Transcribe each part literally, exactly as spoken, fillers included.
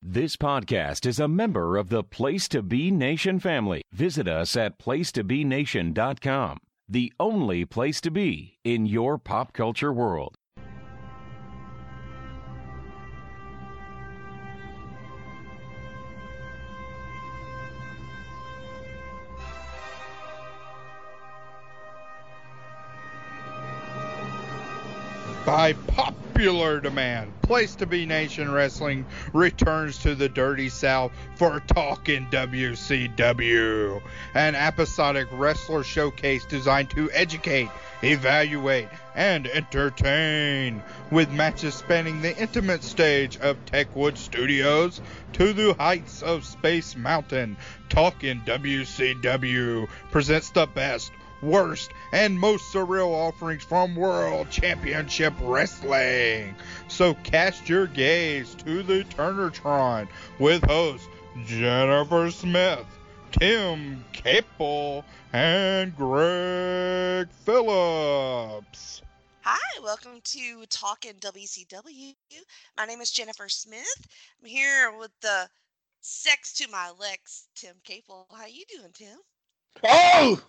This podcast is a member of the Place to Be Nation family. Visit us at place to be nation dot com, the only place to be in your pop culture world. By popular demand, Place to Be Nation Wrestling returns to the Dirty South for Talkin' W C W, an episodic wrestler showcase designed to educate, evaluate, and entertain, with matches spanning the intimate stage of Techwood Studios to the heights of Space Mountain. Talkin' W C W presents the best, worst, and most surreal offerings from World Championship Wrestling. So cast your gaze to the Turnertron with hosts Jennifer Smith, Tim Capel, and Greg Phillips. Hi, welcome to Talkin' W C W. My name is Jennifer Smith. I'm here with the sex to my Lex, Tim Capel. How you doing, Tim? Oh!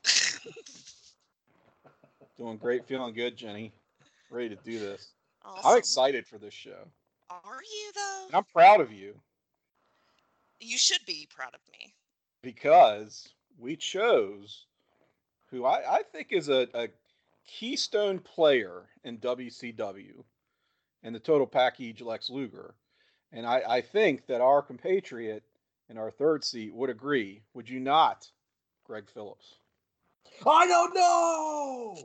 Doing great, feeling good, Jenny. Ready to do this. Awesome. I'm excited for this show. Are you, though? And I'm proud of you. You should be proud of me. Because we chose who I, I think is a, a keystone player in W C W and the total package, Lex Luger. And I, I think that our compatriot in our third seat would agree. Would you not, Greg Phillips? I don't know!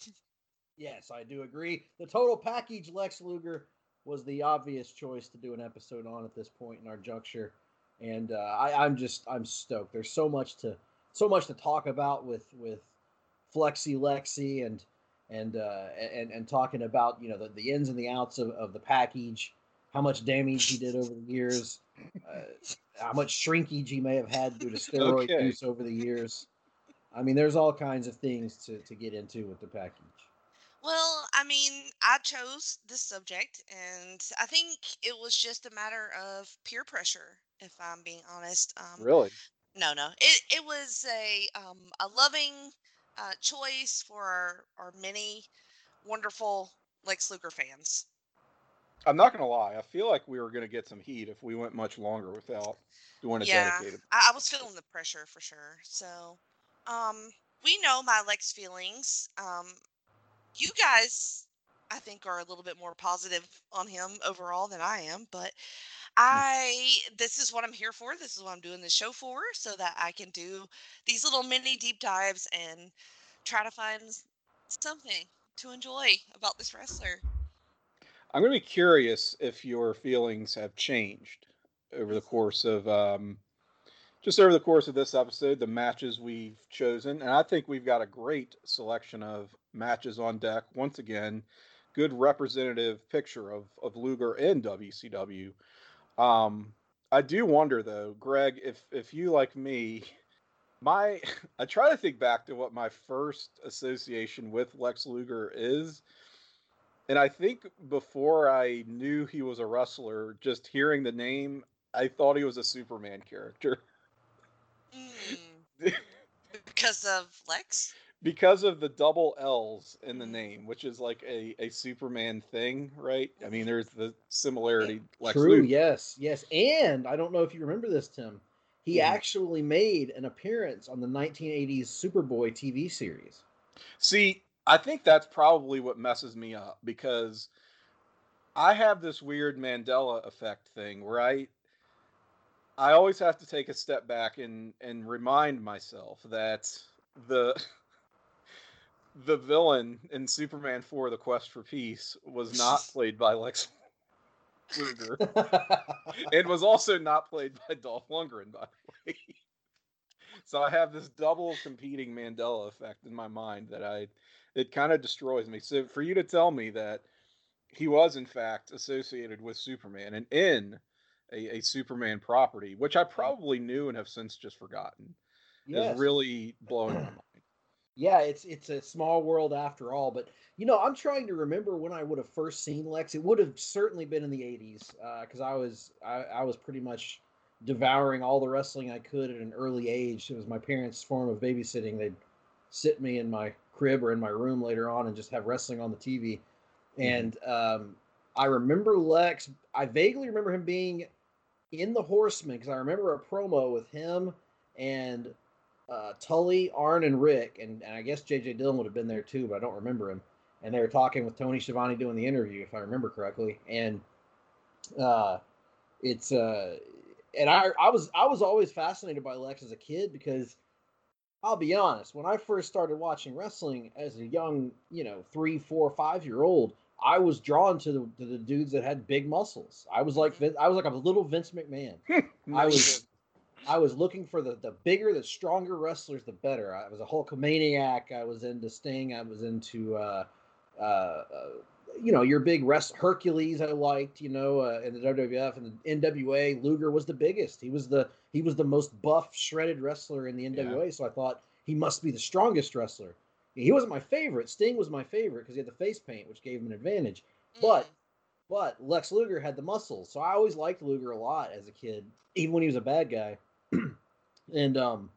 Yes, I do agree. The total package, Lex Luger, was the obvious choice to do an episode on at this point in our juncture. And uh, I, I'm just, I'm stoked. There's so much to, so much to talk about with, with Flexi Lexi and, and, uh, and, and talking about, you know, the, the ins and the outs of, of the package, how much damage he did over the years, uh, how much shrinkage he may have had due to steroid Okay. use over the years. I mean, there's all kinds of things to, to get into with the package. Well, I mean, I chose this subject, and I think it was just a matter of peer pressure, if I'm being honest. Um, Really? No, no. It it was a um, a loving uh, choice for our, our many wonderful Lex Luger fans. I'm not going to lie. I feel like we were going to get some heat if we went much longer without doing a Yeah, dedicated. I, I was feeling the pressure for sure. So, um, we know my Lex feelings. Um, you guys, I think, are a little bit more positive on him overall than I am, but I, this is what I'm here for. This is what I'm doing this show for, so that I can do these little mini deep dives and try to find something to enjoy about this wrestler. I'm going to be curious if your feelings have changed over the course of um, just over the course of this episode, the matches we've chosen. And I think we've got a great selection of matches on deck. Once again, good representative picture of, of Luger in W C W. Um, I do wonder, though, Greg, if, if you, like me, my I try to think back to what my first association with Lex Luger is. And I think before I knew he was a wrestler, just hearing the name, I thought he was a Superman character. Mm, because of Lex? Because of the double L's in the name, which is like a, a Superman thing, right? I mean, there's the similarity. Lex True, Luger. yes, yes. And I don't know if you remember this, Tim. He Mhm. actually made an appearance on the nineteen eighties Superboy T V series. See, I think that's probably what messes me up, because I have this weird Mandela effect thing where I I always have to take a step back and, and remind myself that the the villain in Superman four, The Quest for Peace, was not played by Lex Luger, and was also not played by Dolph Lundgren, by the way. So I have this double competing Mandela effect in my mind that I, it kind of destroys me. So for you to tell me that he was in fact associated with Superman and in a, a Superman property, which I probably knew and have since just forgotten, is Yes. really blowing my mind. Yeah, it's it's a small world after all. But you know, I'm trying to remember when I would have first seen Lex. It would have certainly been in the eighties because I was I, I was pretty much devouring all the wrestling I could at an early age. It was my parents' form of babysitting. They'd sit me in my crib or in my room later on and just have wrestling on the T V. And um, I remember Lex. I vaguely remember him being in the Horsemen because I remember a promo with him and uh, Tully, Arn, and Rick, and, and I guess J J Dillon would have been there too, but I don't remember him. And they were talking with Tony Schiavone doing the interview, if I remember correctly. And uh, it's uh, and I I was I was always fascinated by Lex as a kid because I'll be honest, when I first started watching wrestling as a young, you know, three, four, five year old, I was drawn to the to the dudes that had big muscles. I was like Vin- I was like a little Vince McMahon. I was I was looking for the the bigger, the stronger wrestlers, the better. I was a Hulkamaniac. I was into Sting. I was into uh, uh, uh, you know, your big rest Hercules. I liked, you know, uh, in the W W F and the N W A. Luger was the biggest. He was the he was the most buff, shredded wrestler in the N W A. Yeah. So I thought he must be the strongest wrestler. He wasn't my favorite. Sting was my favorite because he had the face paint, which gave him an advantage. Mm. But but Lex Luger had the muscles, so I always liked Luger a lot as a kid, even when he was a bad guy. And um,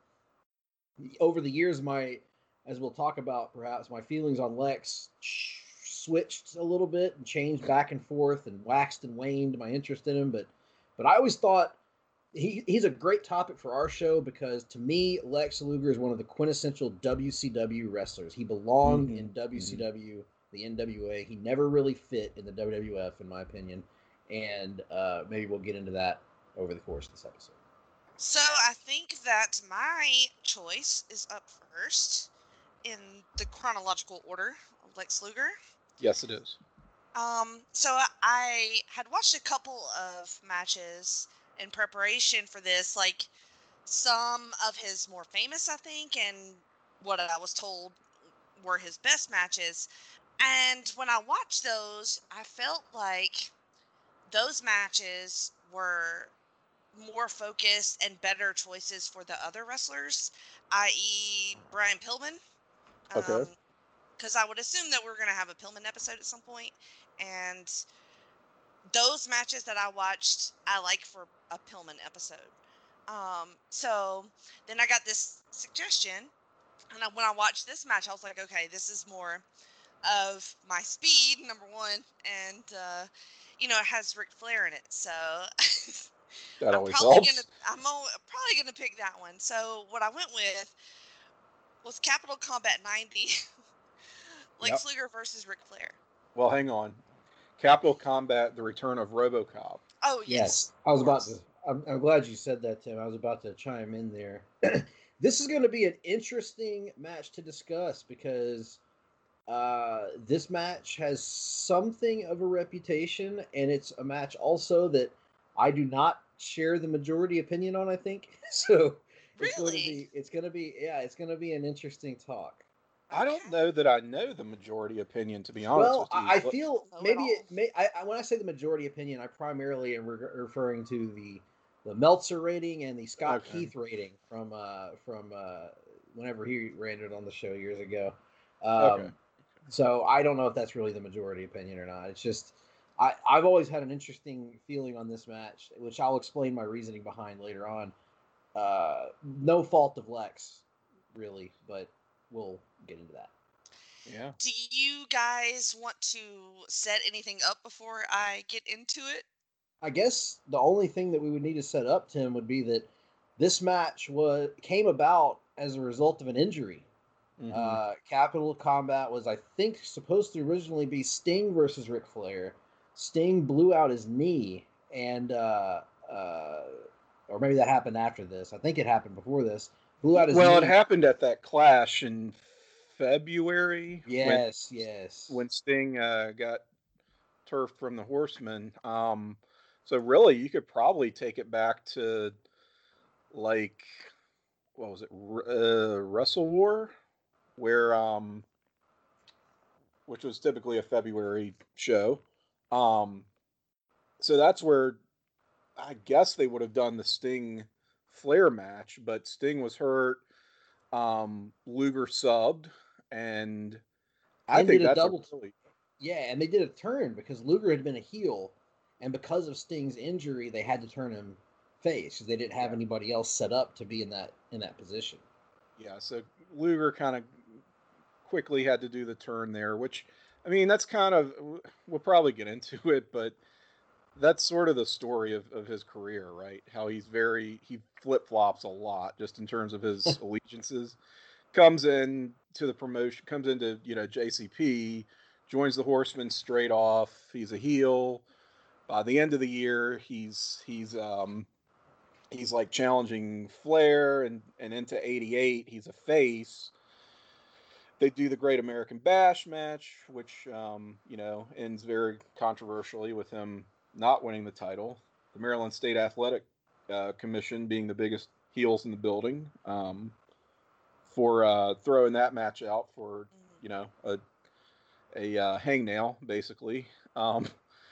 over the years, my, as we'll talk about, perhaps my feelings on Lex switched a little bit and changed back and forth and waxed and waned my interest in him. But, but I always thought he he's a great topic for our show because to me, Lex Luger is one of the quintessential W C W wrestlers. He belonged mm-hmm. in W C W, mm-hmm. the N W A. He never really fit in the W W F, in my opinion. And uh, maybe we'll get into that over the course of this episode. So I think that my choice is up first in the chronological order of Lex Luger. Yes, it is. Um, so I had watched a couple of matches in preparation for this, like some of his more famous, I think, and what I was told were his best matches. And when I watched those, I felt like those matches were more focused and better choices for the other wrestlers, that is. Brian Pillman. Okay. Um, because I would assume that we're going to have a Pillman episode at some point. And those matches that I watched, I like for a Pillman episode. Um, so then I got this suggestion. And I, when I watched this match, I was like, okay, this is more of my speed, number one. And, uh, you know, it has Ric Flair in it. So... That I'm always probably helps. gonna I'm probably gonna pick that one. So what I went with was Capital Combat ninety, Lex yep. Luger versus Ric Flair. Well, hang on, Capital Combat: The Return of RoboCop. Oh yes, yes I was about to. I'm, I'm glad you said that, Tim. I was about to chime in there. This is going to be an interesting match to discuss because uh, this match has something of a reputation, and it's a match also that I do not share the majority opinion on, I think. So it's really? going to be it's going to be yeah, it's going to be an interesting talk. I don't know that I know the majority opinion, to be honest well, with you. Well, I feel maybe it may I, I when I say the majority opinion, I primarily am re- referring to the the Meltzer rating and the Scott okay. Keith rating from uh from uh whenever he ran it on the show years ago. Um okay. So I don't know if that's really the majority opinion or not. It's just I, I've always had an interesting feeling on this match, which I'll explain my reasoning behind later on. Uh, no fault of Lex, really, but we'll get into that. Yeah. Do you guys want to set anything up before I get into it? I guess the only thing that we would need to set up, Tim, would be that this match was came about as a result of an injury. Mm-hmm. Uh, Capital Combat was, I think, supposed to originally be Sting versus Ric Flair. Sting blew out his knee, and uh, uh, or maybe that happened after this. I think it happened before this. Blew out his well, knee. Well, it happened at that clash in February. Yes, when, yes. When Sting uh, got turfed from the Horsemen. Um, so really, you could probably take it back to like, what was it, uh, Wrestle War, where um, which was typically a February show. Um, so that's where I guess they would have done the Sting Flair match, but Sting was hurt. Um, Luger subbed, and I And think did a that's a double. really Yeah, and they did a turn because Luger had been a heel, and because of Sting's injury, they had to turn him face because they didn't have yeah anybody else set up to be in that in that position. yeah. So Luger kind of quickly had to do the turn there, which I mean that's kind of we'll probably get into it, but that's sort of the story of, of his career, right? How he's very he flip flops a lot just in terms of his allegiances. Comes in to the promotion, comes into you know J C P, joins the Horsemen straight off. He's a heel. By the end of the year, he's he's um he's like challenging Flair, and and into eighty-eight, he's a face. They do the Great American Bash match, which um, you know ends very controversially with him not winning the title. The Maryland State Athletic uh, Commission being the biggest heels in the building um, for uh, throwing that match out for Mhm. you know a a uh, hangnail basically. Um,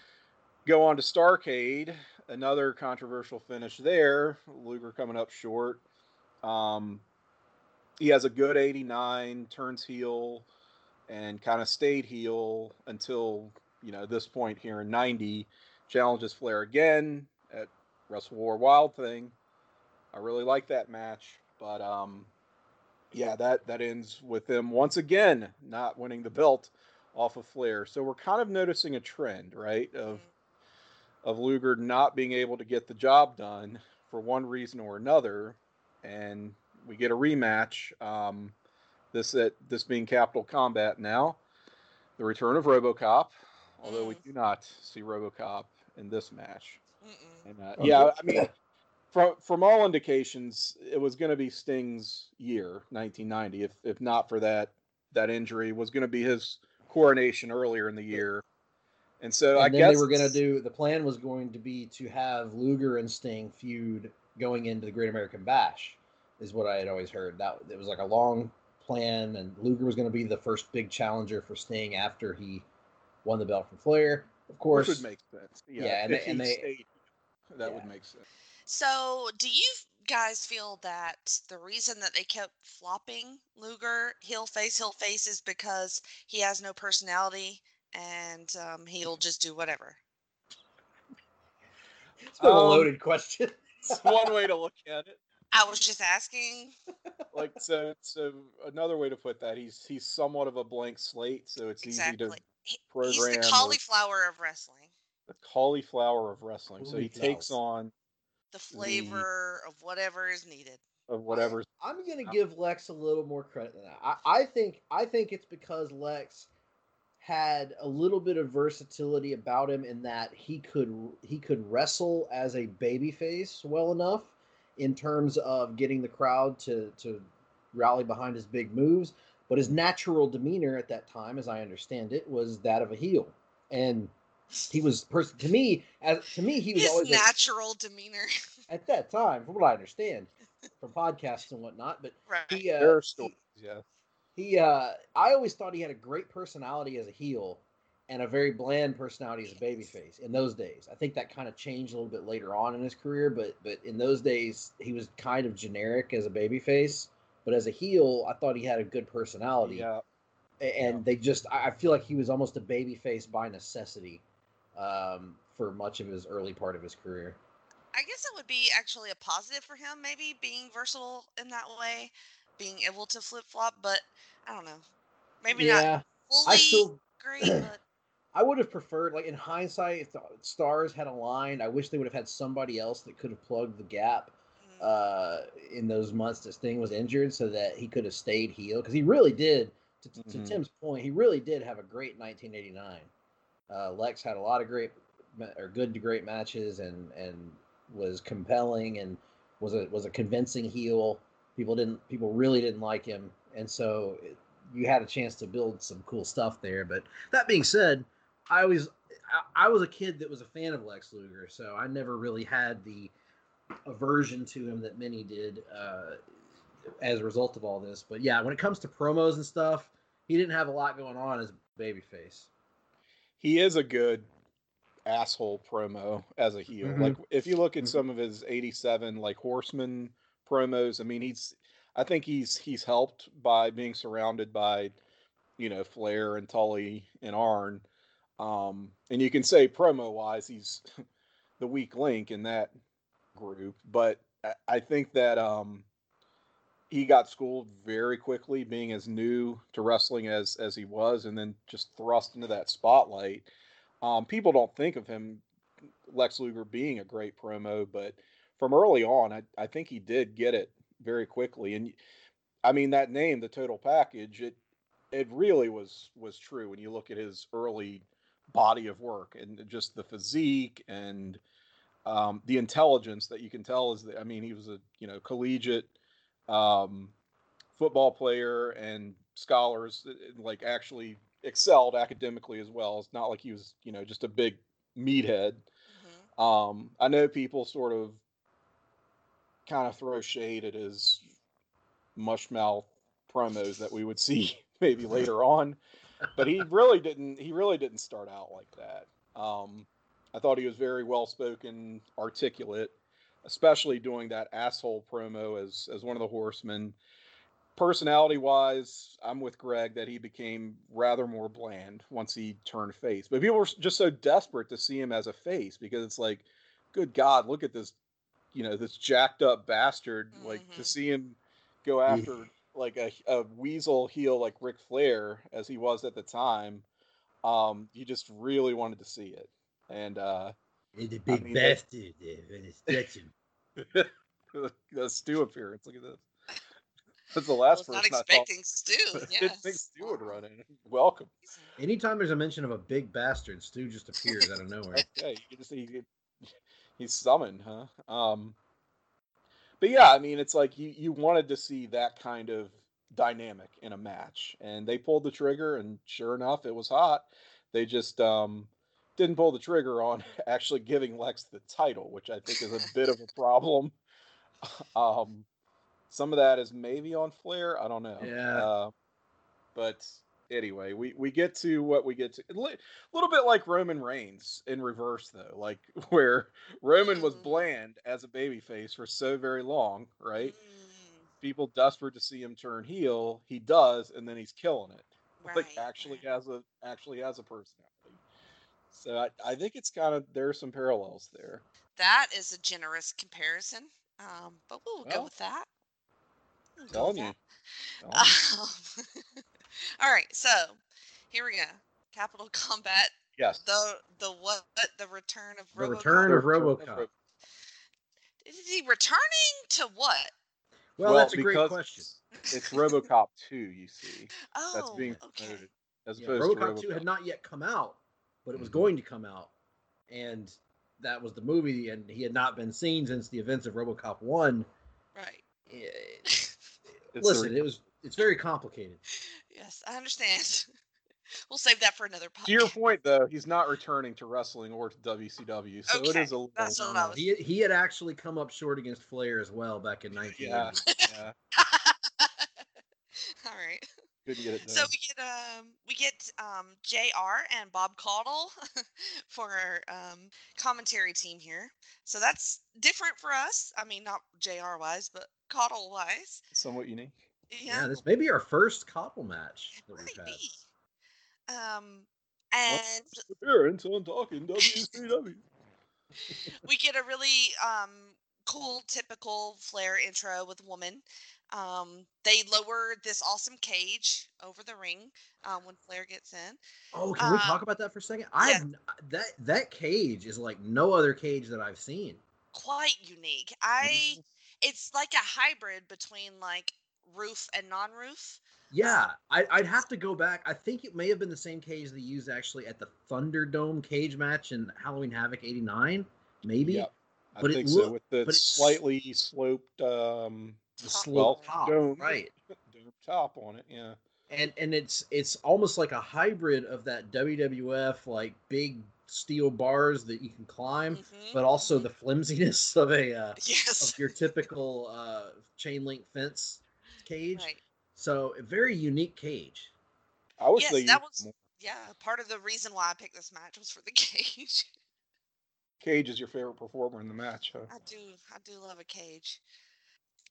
go on to Starcade, another controversial finish there. Luger coming up short. Um, he has a good eighty-nine, turns heel, and kind of stayed heel until you know this point here in ninety. Challenges Flair again at Wrestle War Wild Thing. I really like that match, but um, yeah, that that ends with him once again not winning the belt off of Flair. So we're kind of noticing a trend, right, of Mhm. of Luger not being able to get the job done for one reason or another, and we get a rematch. Um, this at this being Capital Combat now, the return of RoboCop, although we Mm. do not see RoboCop in this match. Mm-mm. And uh, Okay. yeah, I mean, from from all indications, it was going to be Sting's year, nineteen ninety. If if not for that that injury, was going to be his coronation earlier in the year. And so I And then they guess were going to it's do the plan was going to be to have Luger and Sting feud going into the Great American Bash, is what I had always heard. That it was like a long plan, and Luger was going to be the first big challenger for Sting after he won the belt from Flair. Of which would course, make sense. Yeah, if, yeah, and they if and he they stayed, that would yeah. make sense. So, do you guys feel that the reason that they kept flopping Luger heel face heel face is because he has no personality and um, he'll just do whatever? It's a bit of a Um, loaded question. it's one way to look at it. I was just asking. Like so, so another way to put that, he's he's somewhat of a blank slate, so it's easy to Exactly. He, he's the program or cauliflower of wrestling, the cauliflower of wrestling. So he Cauliflower. takes on the the flavor of whatever is needed. of I whatever's I'm gonna give Lex a little more credit than that. I, I think I think it's because Lex had a little bit of versatility about him in that he could he could wrestle as a babyface well enough in terms of getting the crowd to to rally behind his big moves, but his natural demeanor at that time, as I understand it, was that of a heel. And he was person to me as to me he was His always a natural demeanor. at that time, from what I understand from podcasts and whatnot. But Right. he, uh, there are stories. he, Yeah, he, uh, I always thought he had a great personality as a heel and a very bland personality as a Yes. babyface in those days. I think that kind of changed a little bit later on in his career, but but in those days he was kind of generic as a babyface. But as a heel, I thought he had a good personality, yeah, yeah. and they just I feel like he was almost a babyface by necessity um, for much of his early part of his career. I guess it would be actually a positive for him, maybe being versatile in that way, being able to flip flop, but I don't know. Maybe not Yeah, I fully still great, but I would have preferred, like in hindsight, if the stars had aligned, I wish they would have had somebody else that could have plugged the gap mm, uh, in those months that Sting was injured, so that he could have stayed heel. Because he really did. To, to hmm Tim's point, he really did have a great nineteen eighty-nine. Uh, Lex had a lot of great or good to great matches, and and was compelling and was a was a convincing heel. People didn't people really didn't like him, and so it, you had a chance to build some cool stuff there. But that being said, I always I, I was a kid that was a fan of Lex Luger, so I never really had the aversion to him that many did uh, as a result of all this. But yeah, when it comes to promos and stuff, he didn't have a lot going on as a babyface. He is a good asshole promo as a heel. Mm-hmm. Like if you look at some of his eighty-seven like Horseman promos, I mean he's I think he's he's helped by being surrounded by, you know, Flair and Tully and Arn. Um, and you can say promo wise, he's the weak link in that group. But I, I think that um, he got schooled very quickly, being as new to wrestling as as he was, and then just thrust into that spotlight. Um, people don't think of him, Lex Luger, being a great promo, but from early on, I, I think he did get it very quickly. And I mean, that name, the Total Package, it it really was was true when you look at his early body of work and just the physique and um, the intelligence that you can tell is that, I mean, he was a, you know, collegiate um, football player, and scholars uh, like actually excelled academically as well. It's not like he was, you know, just a big meathead. Hmm. Um, I know people sort of kind of throw shade at his mushmouth promos that we would see maybe later on, but he really didn't. He really didn't start out like that. Um, I thought he was very well spoken, articulate, especially doing that asshole promo as as one of the Horsemen. Personality wise, I'm with Greg that he became rather more bland once he turned face. But people were just so desperate to see him as a face because it's like, good God, look at this, you know, this jacked up bastard. Like, to Hmm. see him go after like a, a weasel heel like Ric Flair as he was at the time, um, you just really wanted to see it. And uh, He's a I big mean, they, bastard there, and it's stretching. the Stu appearance. Look at this. That's the I last was not person I thought. expecting Stu. I didn't think Yes. Stu would Wow. run in. Welcome. Amazing. Anytime there's a mention of a big bastard, Stu just appears out of nowhere. Okay, you just he, he's summoned, huh? Um, but yeah, I mean, it's like you you wanted to see that kind of dynamic in a match, and they pulled the trigger, and sure enough, it was hot. They just um, didn't pull the trigger on actually giving Lex the title, which I think is a bit of a problem. Um, some of that is maybe on Flair. I don't know. Yeah. Uh, but anyway, we, we get to what we get to. A li- little bit like Roman Reigns in reverse, though, like where Roman was Mm, bland as a babyface for so very long, right? mm, People desperate to see him turn heel. He does, and then he's killing it. Like right, actually right. has a actually has a personality. So I, I think it's kind of there are some parallels there. That is a generous comparison. Um, but we'll go Well, with that. We'll go with telling you, that. telling you. Um, all right, so here we go. Capital Combat. Yes. The the what? The return of The RoboCop. return The of return of RoboCop. Ro- Is he returning to what? Well, Well, that's a great because question. it's, it's RoboCop two, you see, that's Oh, being okay. promoted as Yeah, opposed to RoboCop two RoboCop. had not yet come out, but it was Mhm. going to come out, and that was the movie, and he had not been seen since the events of RoboCop one. Right. Eh, It's Listen, the, it was it's very complicated. Yes, I understand. We'll save that for another to your podcast. point, though, he's not returning to wrestling or to W C W, so it Okay, is a little. that's No, what I no, was. he he had actually come up short against Flair as well back in nineteen Yeah, eighty-eight. yeah, All right. couldn't get it So done. we get um we get um J R and Bob Caudle for our um, commentary team here. So that's different for us. I mean, not J R wise, but Caudle wise. Somewhat unique. Yeah, Yeah, this may be our first couple match it that we've might had. be. Um, One and appearance on Talking W C W. we get a really um cool typical Flair intro with a woman. Um, they lower this awesome cage over the ring um, when Flair gets in. Oh, can we Um, talk about that for a second? yeah. I've that that cage is like no other cage that I've seen. Quite unique. I Mhm. It's like a hybrid between like roof and non-roof. Yeah, I, I'd have to go back. I think it may have been the same cage they used actually at the Thunderdome cage match in Halloween Havoc eighty-nine, maybe. Yep, I But it think so. looked, With the but it's slightly sloped, um, the Top slope on it. top, dome, right? dome top on it. Yeah. And and it's it's almost like a hybrid of that W W F like big steel bars that you can climb, Mhm, but also mhm. the flimsiness of a uh, Yes. of your typical uh, chain link fence cage. Right. So a very unique cage. I wish they Yes, that used was more. yeah, part of the reason why I picked this match was for the cage. Cage is your favorite performer in the match, huh? I do I do love a cage.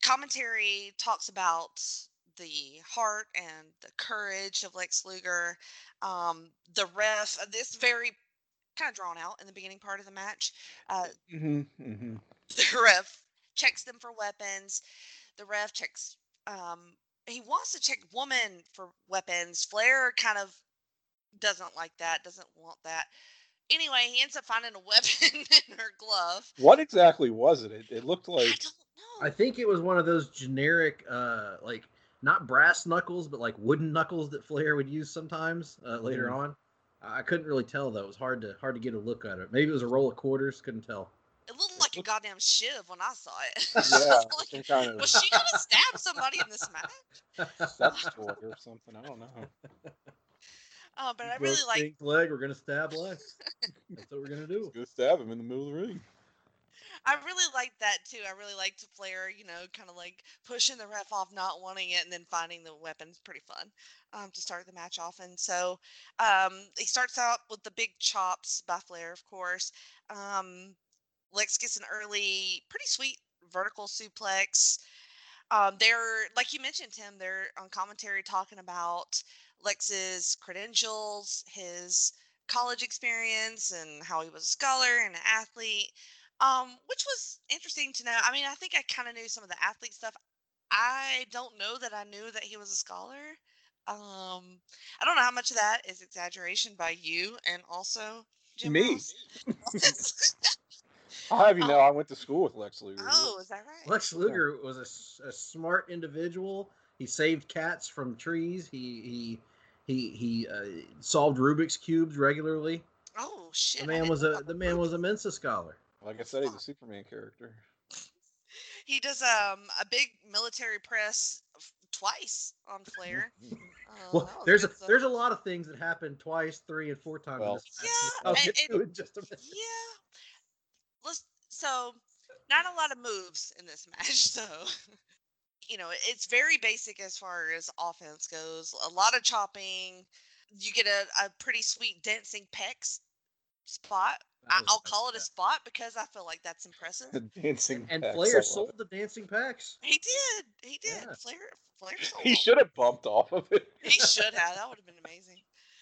commentary talks about the heart and the courage of Lex Luger. Um, the ref, this very kind of drawn out in the beginning part of the match. Uh, Mm-hmm, mm-hmm. the ref checks them for weapons. The ref checks. Um, he wants to check woman for weapons. Flair kind of doesn't like that. Doesn't want that. Anyway, he ends up finding a weapon in her glove. What exactly was it? It, it looked I like. don't know. I think it was one of those generic, uh, like not brass knuckles, but like wooden knuckles that Flair would use sometimes uh, later Mhm. on. I couldn't really tell though. It was hard to hard to get a look at it. Maybe it was a roll of quarters. Couldn't tell. It looked like a goddamn shiv when I saw it. Yeah, Like, some kind of was she gonna stab somebody in this match? sex toy or something. I don't know. Uh, but I Broke really like. Stink's leg. We're gonna stab Lex. That's what we're gonna do. Go stab him in the middle of the ring. I really liked that too. I really liked Flair, you know, kind of like pushing the ref off, not wanting it, and then finding the weapons. Pretty fun um, to start the match off. And so um, he starts out with the big chops by Flair, of course. Um, Lex gets an early, pretty sweet vertical suplex. Um, they're, like you mentioned, Tim, they're on commentary talking about Lex's credentials, his college experience, and how he was a scholar and an athlete, um, which was interesting to know. I mean, I think I kind of knew some of the athlete stuff. I don't know that I knew that he was a scholar. Um, I don't know how much of that is exaggeration by you and also Jim Me. Ross. I'll have you know, Um, I went to school with Lex Luger. Oh, is that right? Lex Luger was a s- a, smart individual. He saved cats from trees. He he he he uh, solved Rubik's cubes regularly. Oh shit! The I man didn't was know a about the man was a Mensa scholar. Like I said, he's a Superman character. He does um a big military press f- twice on Flair. Uh, Well, that was there's a good stuff. there's a lot of things that happen twice, three, and four times in Well, this match. Yeah, which I'll and- get to and- in just a minute. Yeah. Let's so not a lot of moves in this match, so you know it's very basic as far as offense goes. A lot of chopping. You get a, a pretty sweet dancing pecs spot. I, That was I'll nice, call it yeah. a spot because I feel like that's impressive. Dancing And pecs, I Flair love sold it. the dancing packs. He did. He did. Yeah. Flair. Flair sold He them. should have bumped off of it. He should have. That would have been amazing.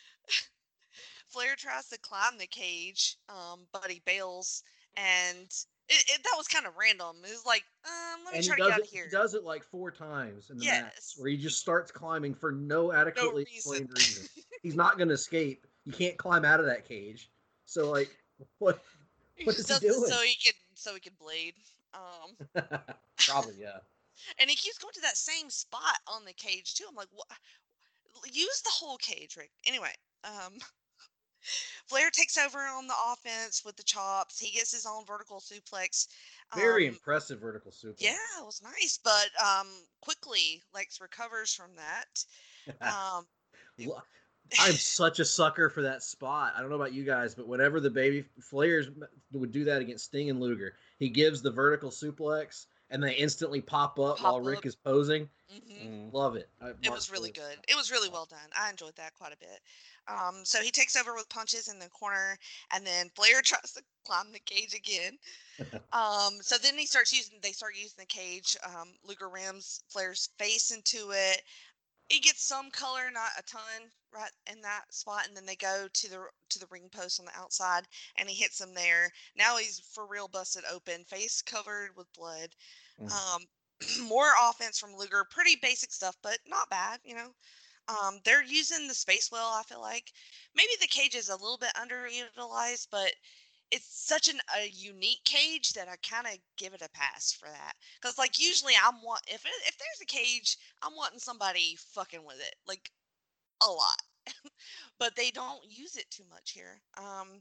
Flair tries to climb the cage, um, but he bails, and it, it, that was kind of random. It was like, um, let me And he try to does get out it. of here. He does it like four times in the match, Yes. where he just starts climbing for no adequately reason. explained reason. He's not going to escape. You can't climb out of that cage. So like, what? He What just is he does it doing? so he could so he could blade. Um, Probably yeah. and he keeps going to that same spot on the cage too. I'm like, what? Use the whole cage, Rick. Anyway, um, Flair takes over on the offense with the chops. He gets his own vertical suplex. Very Um, impressive vertical suplex. Yeah, it was nice, but um, quickly Lex recovers from that. Um, Lo- I'm such a sucker for that spot. I don't know about you guys, but whenever the baby Flair's would do that against Sting and Luger, he gives the vertical suplex and they instantly pop up Pop while up. Rick is posing. mhm. Mm. Love it. I, It Mark was really Flair. good. It was really well done. I enjoyed that quite a bit. Um, so he takes over with punches in the corner, and then Flair tries to climb the cage again. Um, so then he starts using. They start using the cage. Um, Luger rams Flair's face into it. He gets some color, not a ton, right in that spot, and then they go to the to the ring post on the outside, and he hits him there. Now he's for real busted open, face covered with blood. Mm. Um, more offense from Luger, pretty basic stuff, but not bad, you know. Um, they're using the space well. I feel like maybe the cage is a little bit underutilized, but it's such an a unique cage that I kind of give it a pass for that. Because like usually I'm want if it, if there's a cage, I'm wanting somebody fucking with it like a lot, but they don't use it too much here. Um,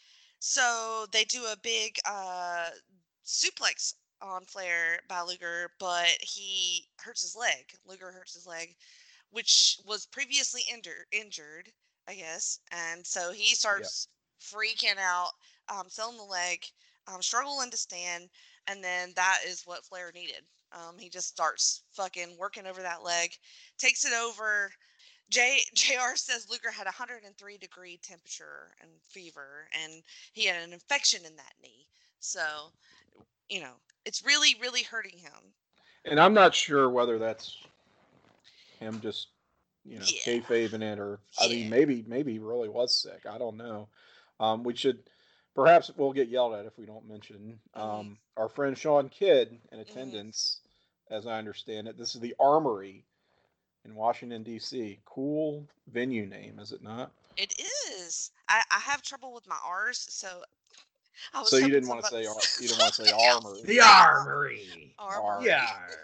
so they do a big uh suplex on Flair by Luger, but he hurts his leg. Luger hurts his leg, which was previously injured, injured, I guess. And so he starts freaking out, um, selling the leg, um, struggling to stand, and then that is what Flair needed. Um, he just starts fucking working over that leg, takes it over. J JR says Luger had one hundred three degree temperature and fever, and he had an infection in that knee. So, you know, it's really, really hurting him. And I'm not sure whether that's him just, you know, Yeah. kayfaving it, or I Yeah. mean, maybe maybe he really was sick. I don't know. Um, we should perhaps we'll get yelled at if we don't mention Mhm. um, our friend Sean Kidd in Mhm. attendance, as I understand it. This is the Armory in Washington D C. Cool venue name, is it not? It is. I, I have trouble with my R's, so I So was you hoping didn't want to somebody say ar- you didn't want to say somebody else Armory. The say ar- Armory. Armory. Yeah.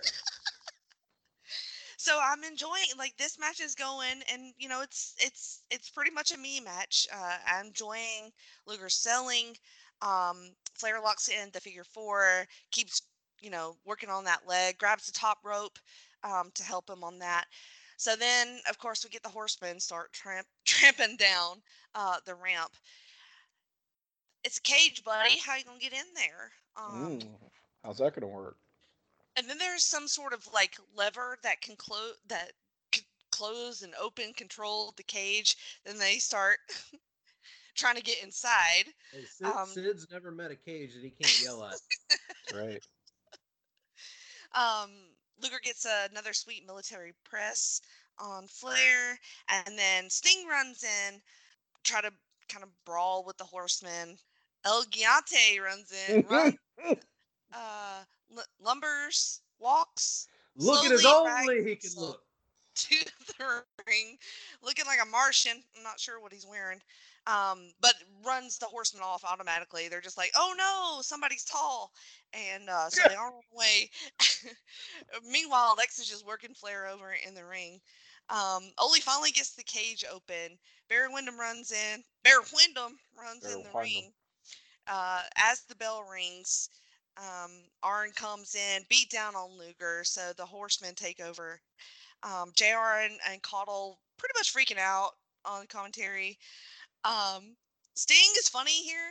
So I'm enjoying like this match is going, and you know it's it's it's pretty much a me match. Uh, I'm enjoying Luger selling. Um, Flair locks in the figure four, keeps you know working on that leg, grabs the top rope um, to help him on that. So then, of course, we get the Horsemen start tramp tramping down uh, the ramp. It's a cage, buddy. How you gonna get in there? Um, Mm, how's that gonna work? and then there's some sort of like lever that can close that c- close and open, control the cage. Then they start trying to get inside. Hey, Sid, Um, Sid's never met a cage that he can't yell at. Right. um, Luger gets another sweet military press on Flair, and then Sting runs in, try to kind of brawl with the Horsemen. El Giante runs in, run, uh, l- lumbers, walks Looking as slowly back only he can so- look. to the ring, looking like a Martian. I'm not sure what he's wearing, um, but runs the Horsemen off automatically. They're just like, "Oh no, somebody's tall," and uh, so they all run away. Meanwhile, Lex is just working Flair over in the ring. Um, Ole finally gets the cage open. Barry Windham runs in. Barry Windham runs Better in the find them. ring. Uh, as the bell rings, um, Arn comes in, beat down on Luger, so the Horsemen take over. Um, J R and, and Caudle pretty much freaking out on commentary. Um, Sting is funny here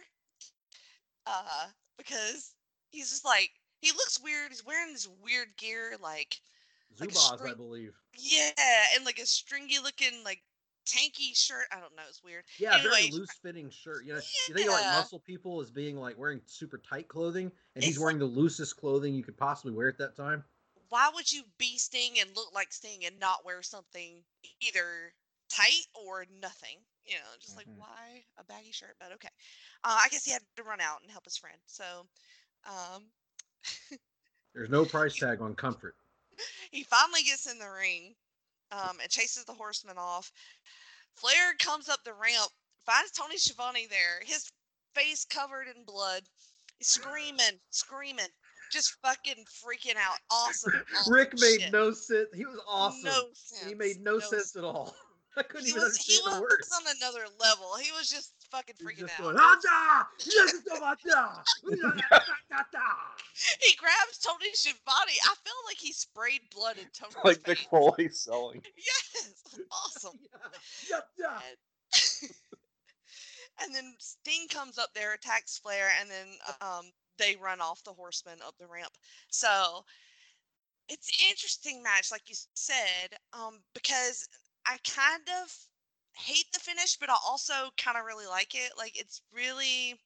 uh, because he's just like, he looks weird. He's wearing this weird gear, like, like a Zubaz, string, I believe. yeah, and like a stringy looking, like, tanky shirt. I don't know. It's weird. Yeah, very Anyway, loose fitting shirt. You know, you think of like yeah, muscle people as being like wearing super tight clothing, and he's it's wearing the loosest clothing you could possibly wear at that time. why would you be Sting and look like Sting and not wear something either tight or nothing? You know, just like Mhm. why a baggy shirt? But okay, uh, I guess he had to run out and help his friend. So um, There's no price tag on comfort. he finally gets in the ring um, and chases the Horseman off. Flair comes up the ramp, finds Tony Schiavone there, his face covered in blood, he's screaming, screaming, just fucking freaking out. Awesome, awesome Rick made shit. no sense. He was awesome. No sense. And he made no, no sense at all. I couldn't He even was he understand the was words. on another level. He was just fucking He's freaking just out. going, "Ah, yes, it's about that. Da, da, da." He grabs Tony Schiavone. I feel like he sprayed blood in Tony's Like face. Mick Foley selling. Yes, awesome. Yeah, yeah, yeah. And, and then Sting comes up there, attacks Flair, and then um, they run off the Horsemen up the ramp. So it's an interesting match, like you said, um, because I kind of hate the finish, but I also kind of really like it. Like it's really,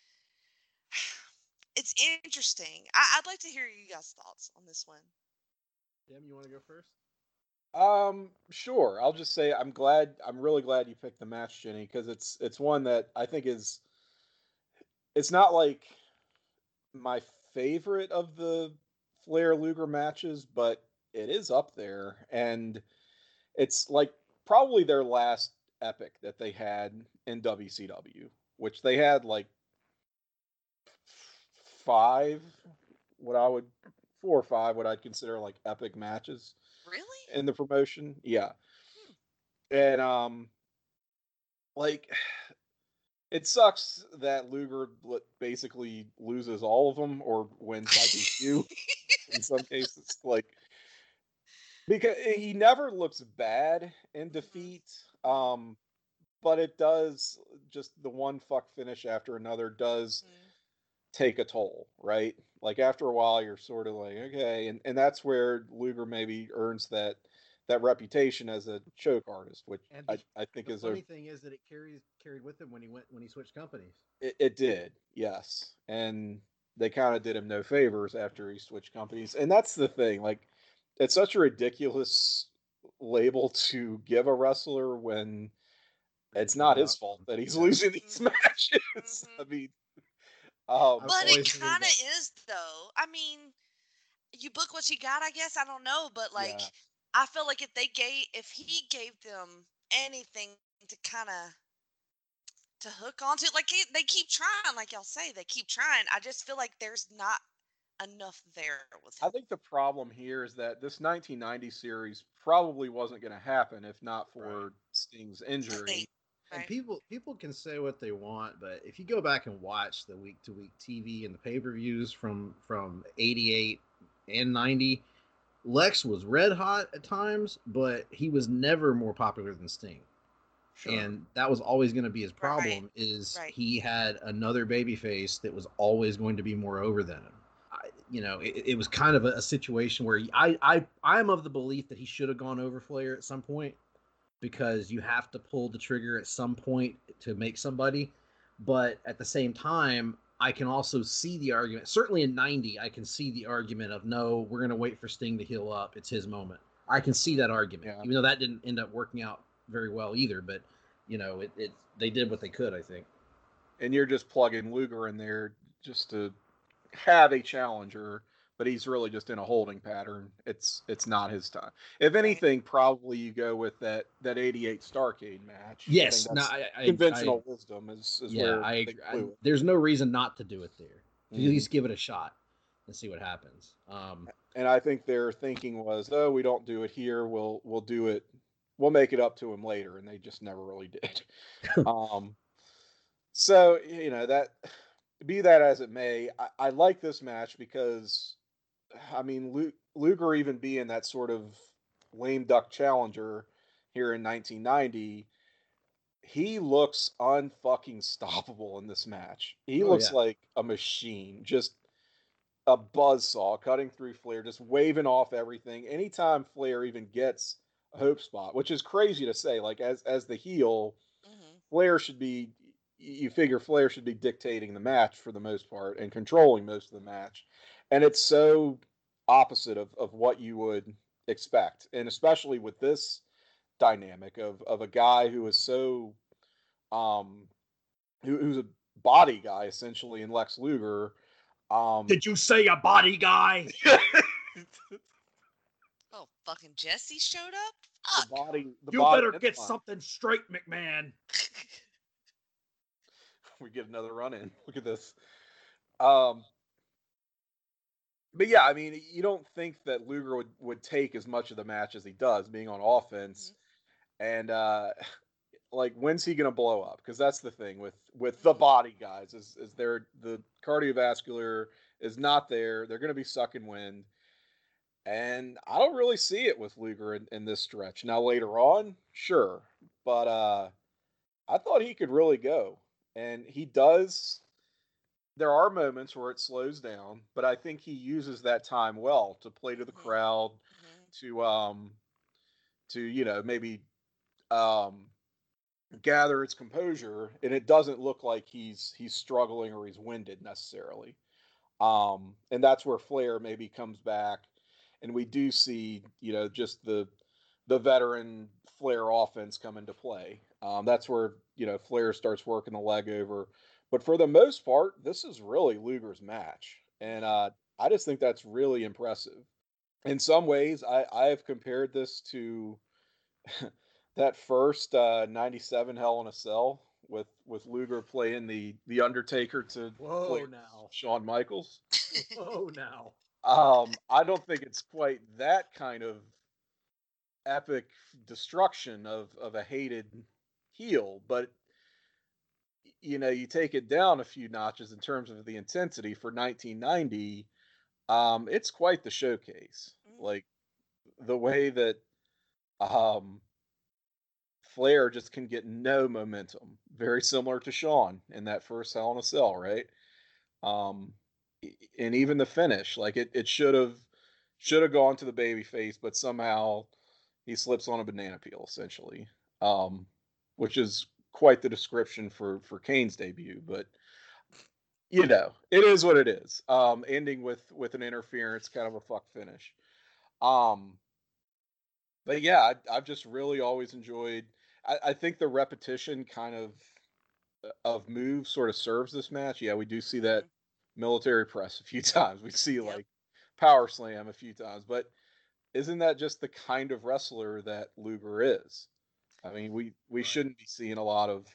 it's interesting. I, I'd like to hear you guys' thoughts on this one. Tim, you want to go first? Um, sure. I'll just say I'm glad. I'm really glad you picked the match, Jenny, because it's it's one that I think is. It's not like my favorite of the Flair Luger matches, but it is up there, and it's like probably their last epic that they had in W C W, which they had like five, what I would four or five, what I'd consider like epic matches Really? in the promotion. Yeah, Hmm. and um, like it sucks that Luger l- basically loses all of them or wins by D Q in some cases. Like because he never looks bad in defeat, um, but it does just the one fuck finish after another does Mm. take a toll, right? Like after a while, you're sort of like, okay, and and that's where Luger maybe earns that that reputation as a choke artist, which And I, the, I think the is funny a thing is that it carries carried with him when he went when he switched companies. it, it did, yes, and they kind of did him no favors after he switched companies. And that's the thing. Like, it's such a ridiculous label to give a wrestler when it's not his fault that he's Yeah. losing these matches. Mhm. I mean, um, But it always kind of believed is, though. I mean, you book what you got, I guess. I don't know, but like, Yeah. I feel like if they gave, if he gave them anything to kind of to hook onto, like he- they keep trying, like y'all say, they keep trying. I just feel like there's not enough there with I him. think the problem here is that this nineteen ninety series probably wasn't going to happen if not for Right. Sting's injury. And Right. people people can say what they want, but if you go back and watch the week to week T V and the pay per views from from eighty-eight and ninety, Lex was red hot at times, but he was never more popular than Sting. Sure. And that was always going to be his Right. problem. Is Right. he had another baby face that was always going to be more over than him. I, you know, it, it was kind of a, a situation where he, I I I'm of the belief that he should have gone over Flair at some point, because you have to pull the trigger at some point to make somebody. But at the same time, I can also see the argument. Certainly in ninety, I can see the argument of, no, we're going to wait for Sting to heal up. It's his moment. I can see that argument, Yeah. even though that didn't end up working out very well either. But, you know, it, it they did what they could, I think. And you're just plugging Luger in there just to have a challenger, but he's really just in a holding pattern. It's it's not his time. If anything, probably you go with that that eighty-eight Starrcade match. I Yes, think no, that's I, I, conventional I wisdom is, is yeah, where I, they I blew it. there's no reason not to do it there. To Mhm. at least give it a shot and see what happens. Um, And I think their thinking was, oh, we don't do it here. We'll we'll do it. We'll make it up to him later, and they just never really did. um, so you know that. Be that as it may, I, I like this match because, I mean, Lu- Luger even being that sort of lame duck challenger here in nineteen ninety, he looks unfucking stoppable in this match. He Oh, looks yeah. like a machine, just a buzzsaw cutting through Flair, just waving off everything. Anytime Flair even gets a hope spot, which is crazy to say, like as as the heel, Mm-hmm. Flair should be. You figure Flair should be dictating the match for the most part and controlling most of the match, and it's so opposite of of what you would expect, and especially with this dynamic of of a guy who is so um who, who's a body guy essentially in Lex Luger. Um, Did you say a body guy? Oh, fucking Jesse showed up? the Fuck. body, the You body better and get spine. something straight, McMahon. We get another run in. Look at this. Um, but yeah, I mean, you don't think that Luger would, would take as much of the match as he does, being on offense. And uh, like, when's he gonna blow up? Because that's the thing with with the body guys is is they're the cardiovascular is not there. They're gonna be sucking wind, and I don't really see it with Luger in, in this stretch. Now later on, sure, but uh, I thought he could really go, and he does. There are moments where it slows down, but I think he uses that time well to play to the Mhm. crowd, Mhm. to um, to you know maybe um gather its composure, and it doesn't look like he's he's struggling or he's winded necessarily. Um, and that's where Flair maybe comes back, and we do see you know just the the veteran Flair offense come into play. Um, that's where you know Flair starts working the leg over. But for the most part, this is really Luger's match, and uh, I just think that's really impressive. In some ways, I I have compared this to that first uh, ninety-seven Hell in a Cell with with Luger playing the the Undertaker to Whoa, play now. Shawn Michaels. Whoa, now. Um, I don't think it's quite that kind of epic destruction of of a hated heel, but you know, you take it down a few notches in terms of the intensity for nineteen ninety. Um, it's quite the showcase. Mhm. Like the way that um Flair just can get no momentum. Very similar to Shawn in that first Hell in a Cell, right? Um, and even the finish, like it, it should have should have gone to the baby face, but somehow he slips on a banana peel, essentially. Um, which is quite the description for for Kane's debut. But you know, it is what it is. Um, ending with with an interference, kind of a fuck finish. Um, but yeah, I, I've just really always enjoyed. I, I think the repetition kind of uh, of moves sort of serves this match. Yeah, we do see that Mhm. military press a few times. We see Yep. like power slam a few times, but isn't that just the kind of wrestler that Luger is? I mean, we we Right. shouldn't be seeing a lot of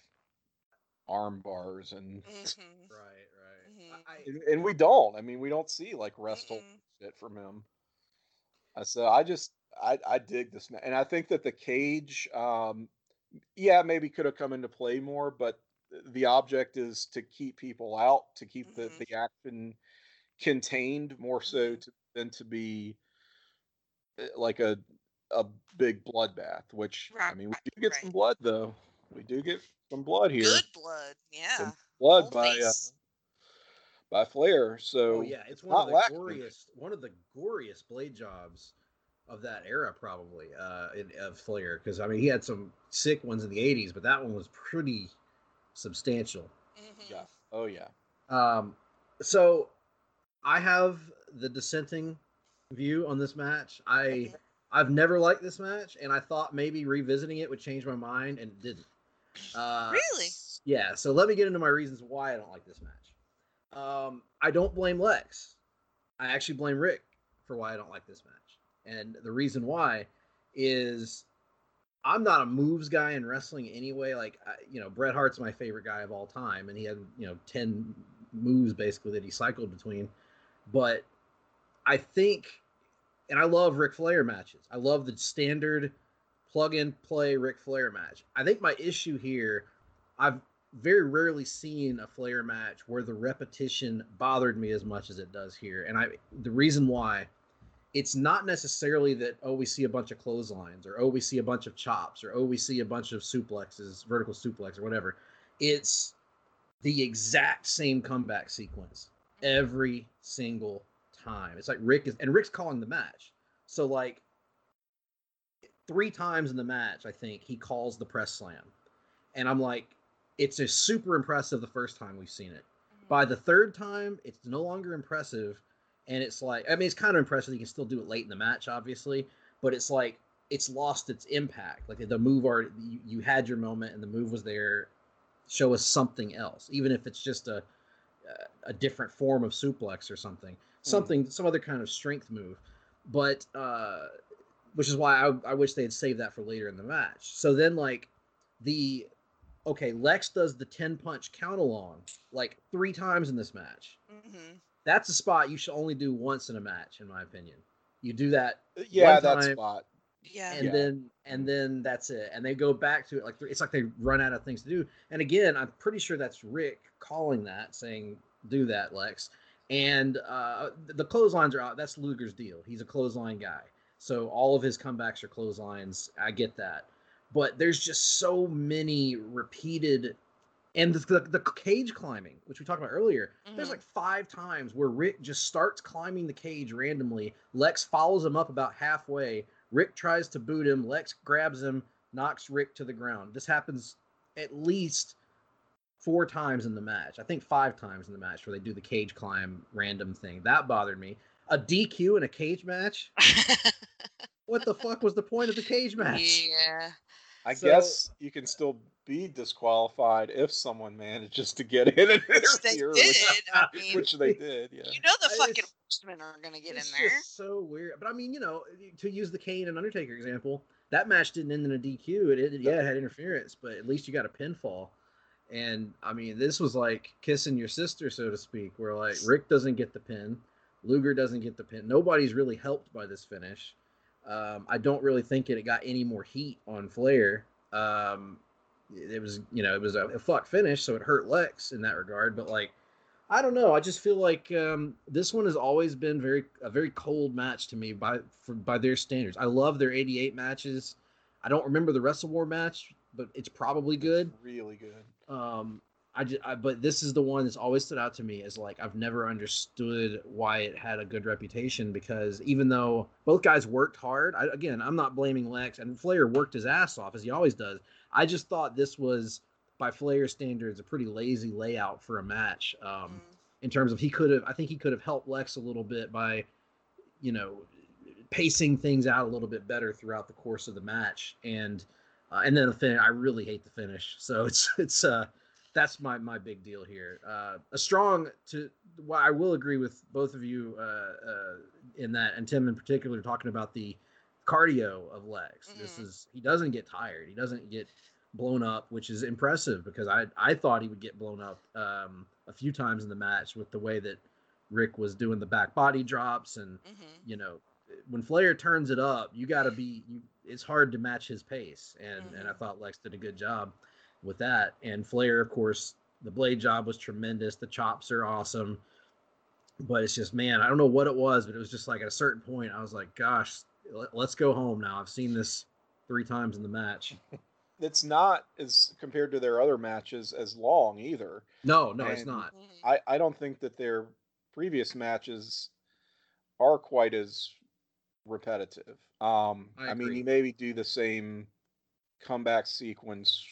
arm bars and Mhm. Right, right. Mhm. I, and, and we don't. I mean, we don't see like rest hold Mm-mm. shit from him. Uh, So I just I I dig this man, and I think that the cage, um, yeah, maybe could have come into play more, but the object is to keep people out, to keep the Mhm. the action contained more so Mhm. to, than to be uh, like a a big bloodbath. Which I Right. mean, we do get some Right. blood though. We do get some blood here, Good blood. some Yeah. blood Whole by uh, face. by Flair. oh So yeah, it's it's one of not the lacking. goriest, one of the goriest blade jobs of that era, probably uh, in, of Flair. Because I mean, he had some sick ones in the eighties, but that one was pretty substantial. Yeah. Mhm. Oh yeah. Um, so I have the dissenting view on this match. I Mhm. I've never liked this match, and I thought maybe revisiting it would change my mind, and it didn't. Uh, Really? yeah. So let me get into my reasons why I don't like this match. Um, I don't blame Lex. I actually blame Rick for why I don't like this match, and the reason why is I'm not a moves guy in wrestling anyway. Like, I, you know, Bret Hart's my favorite guy of all time, and he had, you know, ten moves basically that he cycled between. But I think, and I love Ric Flair matches. I love the standard plug and play Ric Flair match. I think my issue here, I've very rarely seen a Flair match where the repetition bothered me as much as it does here. And I, the reason why, it's not necessarily that, oh, we see a bunch of clotheslines, or oh, we see a bunch of chops, or oh, we see a bunch of suplexes, vertical suplex or whatever. It's the exact same comeback sequence Mhm. every single time. It's like Rick is, and Rick's calling the match. So like three times in the match, I think he calls the press slam, and I'm like, it's a super impressive the first time we've seen it. Mhm. By the third time, it's no longer impressive, and it's like, I mean, it's kind of impressive. You can still do it late in the match, obviously, but it's like it's lost its impact. Like the move already, you, you had your moment, and the move was there. Show us something else, even if it's just a a different form of suplex or something, Mhm. something, some other kind of strength move. But uh, which is why I, I wish they had saved that for later in the match. So then, like, the okay, Lex does the ten punch count along like three times in this match. Mhm. That's a spot you should only do once in a match, in my opinion. You do that one Yeah, that time, spot. Yeah. and Yeah. then and then that's it, and they go back to it like it's like they run out of things to do. And again, I'm pretty sure that's Rick calling that, saying do that, Lex. And uh the clotheslines are out. That's Luger's deal. He's a clothesline guy, so all of his comebacks are clotheslines. I get that, but there's just so many repeated. And the, the, the cage climbing, which we talked about earlier, there's Mhm. like five times where Rick just starts climbing the cage randomly. Lex follows him up about halfway. Rick tries to boot him. Lex grabs him, knocks Rick to the ground. This happens at least four times in the match. I think five times in the match where they do the cage climb random thing. That bothered me. A D Q in a cage match? What the fuck was the point of the cage match? Yeah. I So guess you can still be disqualified if someone manages to get in and Which they interfere, which did. I mean, which they did. Yeah. you know the fucking it's horsemen are gonna get in it's there. just so weird. But I mean, you know, to use the Kane and Undertaker example, that match didn't end in a D Q. It, it yeah, it had interference, but at least you got a pinfall. And I mean, this was like kissing your sister, so to speak, where like Rick doesn't get the pin, Luger doesn't get the pin. Nobody's really helped by this finish. Um, I don't really think it got any more heat on Flair. Um, it was, you know, it was a, a fuck finish, so it hurt Lex in that regard. But like, I don't know. I just feel like um, this one has always been very a very cold match to me by for, by their standards. I love their eighty-eight matches. I don't remember the Wrestle War match, but it's probably It's good. really good. Um, I, just, I but this is the one that's always stood out to me as like I've never understood why it had a good reputation, because even though both guys worked hard, I, again, I'm not blaming Lex, and Flair worked his ass off as he always does. I just thought this was, by Flair standards, a pretty lazy layout for a match. Um, Mm. in terms of he could have, I think he could have helped Lex a little bit by, you know, pacing things out a little bit better throughout the course of the match. And uh, and then the finish, I really hate the finish. So it's it's uh that's my my big deal here. Uh, a strong to well, I will agree with both of you uh, uh, in that, and Tim in particular, talking about the cardio of Lex. Mm-hmm. This is he doesn't get tired. He doesn't get blown up, which is impressive because I I thought he would get blown up um, a few times in the match with the way that Rick was doing the back body drops, and mm-hmm. you know, when Flair turns it up, you got to be you, it's hard to match his pace, and mm-hmm. and I thought Lex did a good job with that. And Flair, of course, the blade job was tremendous. The chops are awesome, but it's just, man, I don't know what it was, but it was just like at a certain point, I was like, gosh, let's go home now. I've seen this three times in the match. It's not, as compared to their other matches, as long either. No, no, and it's not. I, I don't think that their previous matches are quite as repetitive. Um, I, I mean, you maybe do the same comeback sequence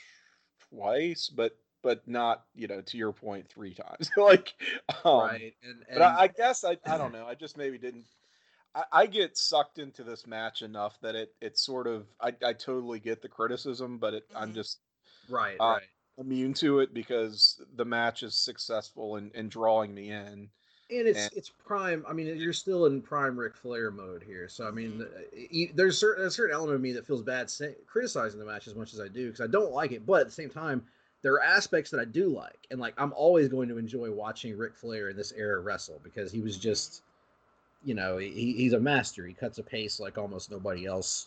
twice, but but not, you know, to your point, three times. like, um, right. And, and... But I, I guess I I don't know. I just maybe didn't. I, I get sucked into this match enough that it it's sort of I, I totally get the criticism, but it, mm-hmm. I'm just right uh, right immune to it because the match is successful in, in drawing me in. And it's and, it's prime. I mean, you're still in prime Ric Flair mode here. So I mean, there's certain a certain element of me that feels bad say, criticizing the match as much as I do because I don't like it. But at the same time, there are aspects that I do like, and like I'm always going to enjoy watching Ric Flair in this era wrestle because he was just, you know, he, he's a master. He cuts a pace like almost nobody else,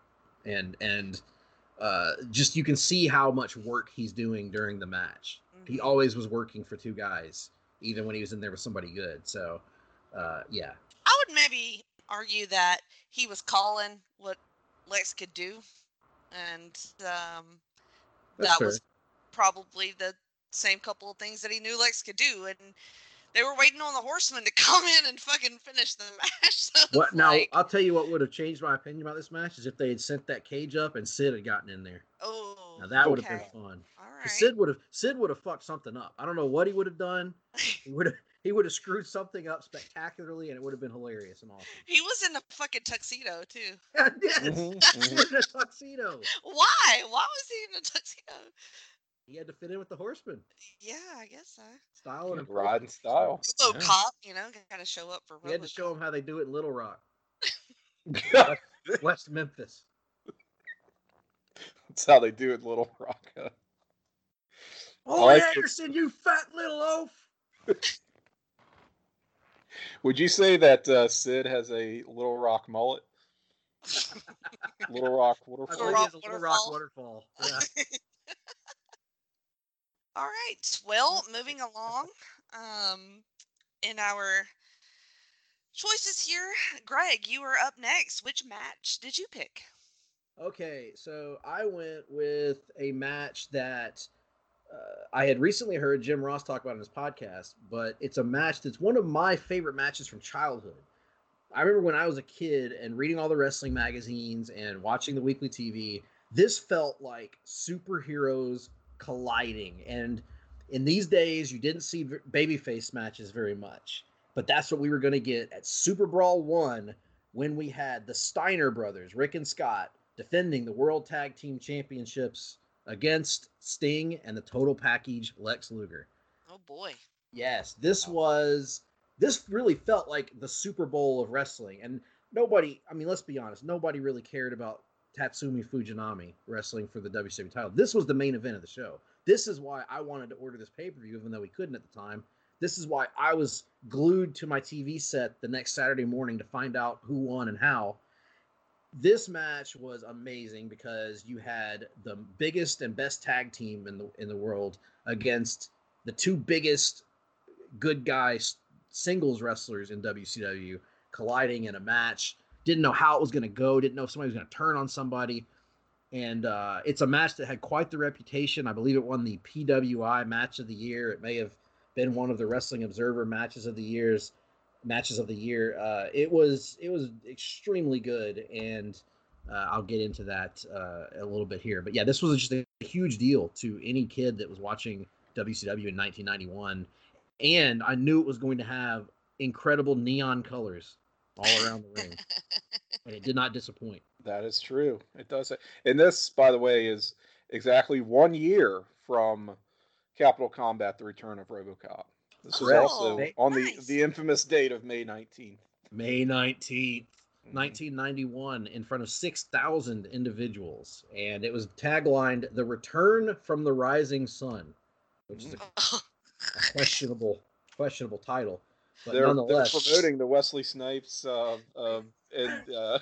and and uh, just you can see how much work he's doing during the match. Mm-hmm. He always was working for two guys, even when he was in there with somebody good. So, uh, yeah. I would maybe argue that he was calling what Lex could do, and um, that fair. was probably the same couple of things that he knew Lex could do, and they were waiting on the Horsemen to come in and fucking finish the match. So what now? Like... I'll tell you what would have changed my opinion about this match is if they had sent that cage up and Sid had gotten in there. Oh, now that would okay. have been fun. All right. Sid would have Sid would have fucked something up. I don't know what he would have done. He would have he would have screwed something up spectacularly, and it would have been hilarious and awesome. He was in a fucking tuxedo too. yes, mm-hmm. he was in a tuxedo. Why? Why was he in a tuxedo? He had to fit in with the Horsemen. Yeah, I guess so. Style and ride and style. Robo yeah. Cop, you know, got to show up for. He had to show Cop. him how they do it in Little Rock, West, West Memphis. That's how they do it in Little Rock. Huh? Oh, like Anderson, it. You fat little oaf! Would you say that uh, Sid has a Little Rock mullet? Little Rock waterfall. Little Rock, Little Rock waterfall. Yeah. All right. Well, moving along, um, in our choices here, Greg, you are up next. Which match did you pick? Okay, so I went with a match that uh, I had recently heard Jim Ross talk about in his podcast, but it's a match that's one of my favorite matches from childhood. I remember when I was a kid and reading all the wrestling magazines and watching the weekly T V, this felt like superheroes colliding. And in these days, you didn't see babyface matches very much, but that's what we were going to get at Super Brawl one when we had the Steiner brothers, Rick and Scott, defending the World Tag Team Championships against Sting and the Total Package Lex Luger. Oh boy. Yes, this was, this really felt like the Super Bowl of wrestling. And nobody, I mean, let's be honest, nobody really cared about Tatsumi Fujinami wrestling for the W C W title. This was the main event of the show. This is why I wanted to order this pay-per-view, even though we couldn't at the time. This is why I was glued to my T V set the next Saturday morning to find out who won and how. This match was amazing because you had the biggest and best tag team in the in the world against the two biggest good guys singles wrestlers in W C W colliding in a match. Didn't know how it was going to go. Didn't know if somebody was going to turn on somebody. And uh, it's a match that had quite the reputation. I believe it won the P W I Match of the Year. It may have been one of the Wrestling Observer Matches of the Years, Matches of the Year. Uh, it was it was extremely good, and uh, I'll get into that uh, a little bit here. But yeah, this was just a huge deal to any kid that was watching W C W in nineteen ninety-one. and I knew it was going to have incredible neon colors all around the ring, and it did not disappoint. That is true. It does. And this, by the way, is exactly one year from Capital Combat: The Return of RoboCop. This was Correct. also They- on the, Nice. the infamous date of May nineteenth. May nineteenth, Mhm. nineteen ninety-one, in front of six thousand individuals. And it was taglined, "The Return from the Rising Sun," which is a, Oh, a questionable, questionable title. But They're, they're nonetheless, promoting the Wesley Snipes uh, uh, and uh,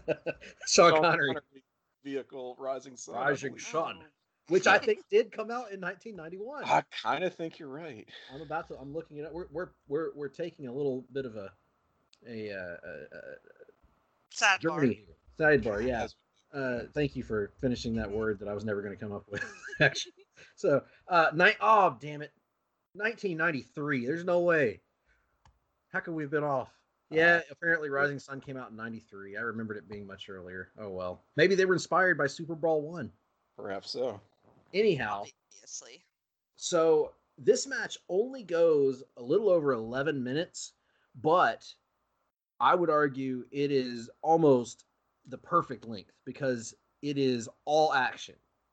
Sean Sean Connery, Connery vehicle, Rising Sun. I Rising believe. Sun, oh. which I think did come out in nineteen ninety-one. I kind of think you're right. I'm about to. I'm looking it up. We're we're we're, we're taking a little bit of a a, uh, a, a Sidebar. Germany here. Sidebar. Yeah. As- Uh, thank you for finishing that word that I was never going to come up with. Actually, so uh, night. Oh, damn it, nineteen ninety-three. There's no way. How could we have been off? Yeah, Uh, apparently Rising Sun came out in ninety-three. I remembered it being much earlier. Oh well, maybe they were inspired by Super Brawl One. Perhaps so. Anyhow, Obviously. so this match only goes a little over eleven minutes, but I would argue it is almost the perfect length because it is all action.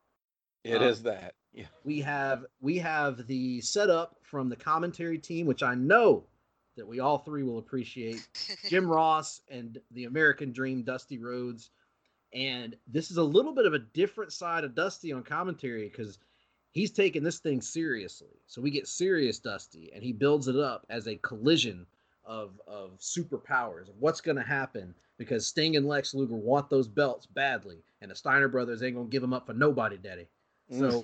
It Um, is that. Yeah. We have we have the setup from the commentary team, which I know that we all three will appreciate. Jim Ross and the American Dream, Dusty Rhodes. And this is a little bit of a different side of Dusty on commentary because he's taking this thing seriously. So we get serious Dusty, and he builds it up as a collision of, of superpowers, of what's going to happen, because Sting and Lex Luger want those belts badly, and the Steiner brothers ain't going to give them up for nobody, daddy. So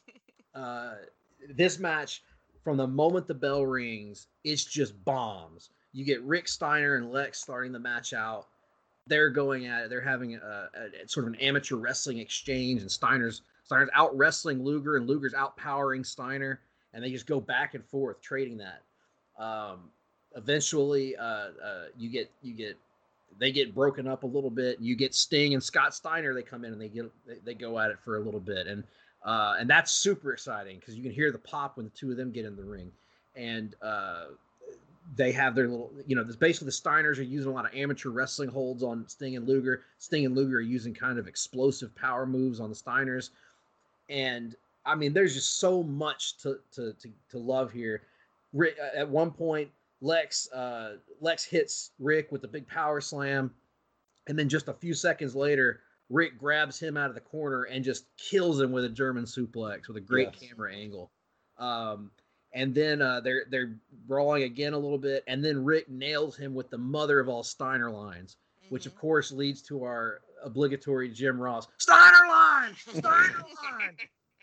uh, this match, from the moment the bell rings, it's just bombs. You get Rick Steiner and Lex starting the match out. They're going at it. They're having a, a, a sort of an amateur wrestling exchange, and Steiner's Steiner's out wrestling Luger, and Luger's out powering Steiner, and they just go back and forth trading that. Um, eventually, uh, uh, you get you get they get broken up a little bit. You get Sting and Scott Steiner. They come in and they get they, they go at it for a little bit, and uh, and that's super exciting because you can hear the pop when the two of them get in the ring, and uh, they have their little, you know, this basically the Steiners are using a lot of amateur wrestling holds on Sting and Luger. Sting and Luger are using kind of explosive power moves on the Steiners. And I mean, there's just so much to to to, to love here. Rick, at one point, Lex uh, Lex hits Rick with a big power slam, and then just a few seconds later, Rick grabs him out of the corner and just kills him with a German suplex with a great Yes. camera angle. Um, and then uh, they're they're brawling again a little bit, and then Rick nails him with the mother of all Steiner lines, which of Mhm. course leads to our obligatory Jim Ross Steiner line, Steiner line,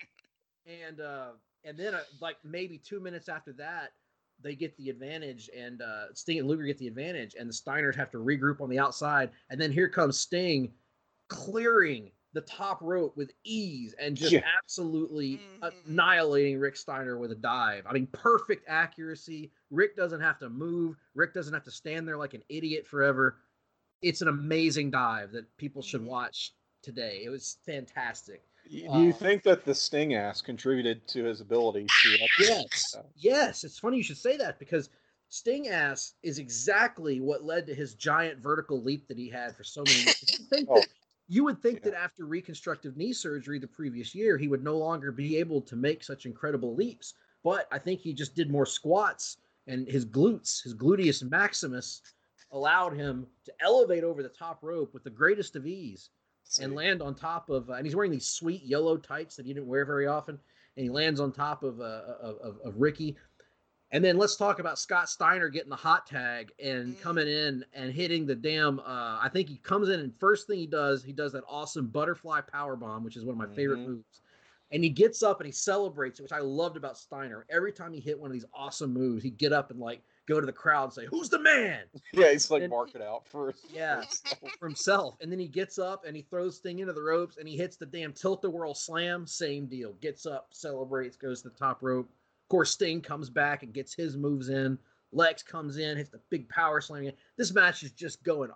and uh, and then uh, like maybe two minutes after that, they get the advantage, and uh, Sting and Luger get the advantage, and the Steiners have to regroup on the outside, and then here comes Sting clearing the top rope with ease and just Yeah. absolutely Mhm. annihilating Rick Steiner with a dive. I mean, perfect accuracy. Rick doesn't have to move. Rick doesn't have to stand there like an idiot forever. It's an amazing dive that people should Mhm. watch today. It was fantastic. Y- Do you Uh, think that the Sting ass contributed to his ability to? Yes, yes. It's funny you should say that because Sting ass is exactly what led to his giant vertical leap that he had for so many years. You think Oh, that, you would think yeah. that after reconstructive knee surgery the previous year, he would no longer be able to make such incredible leaps. But I think he just did more squats, and his glutes, his gluteus maximus, allowed him to elevate over the top rope with the greatest of ease and See. land on top of, uh, and he's wearing these sweet yellow tights that he didn't wear very often, and he lands on top of, uh, of, of, of Ricky. And then let's talk about Scott Steiner getting the hot tag and Mhm. coming in and hitting the damn, uh, I think he comes in and first thing he does, he does that awesome butterfly power bomb, which is one of my favorite Mhm. moves. And he gets up and he celebrates it, which I loved about Steiner. Every time he hit one of these awesome moves, he'd get up and like go to the crowd and say, "Who's the man?" Yeah, he's like And- marking out for. Yeah, for himself. And then he gets up and he throws Sting into the ropes and he hits the damn tilt-a-whirl slam. Same deal. Gets up, celebrates, goes to the top rope. Of course, Sting comes back and gets his moves in. Lex comes in, hits the big power slam. This match is just going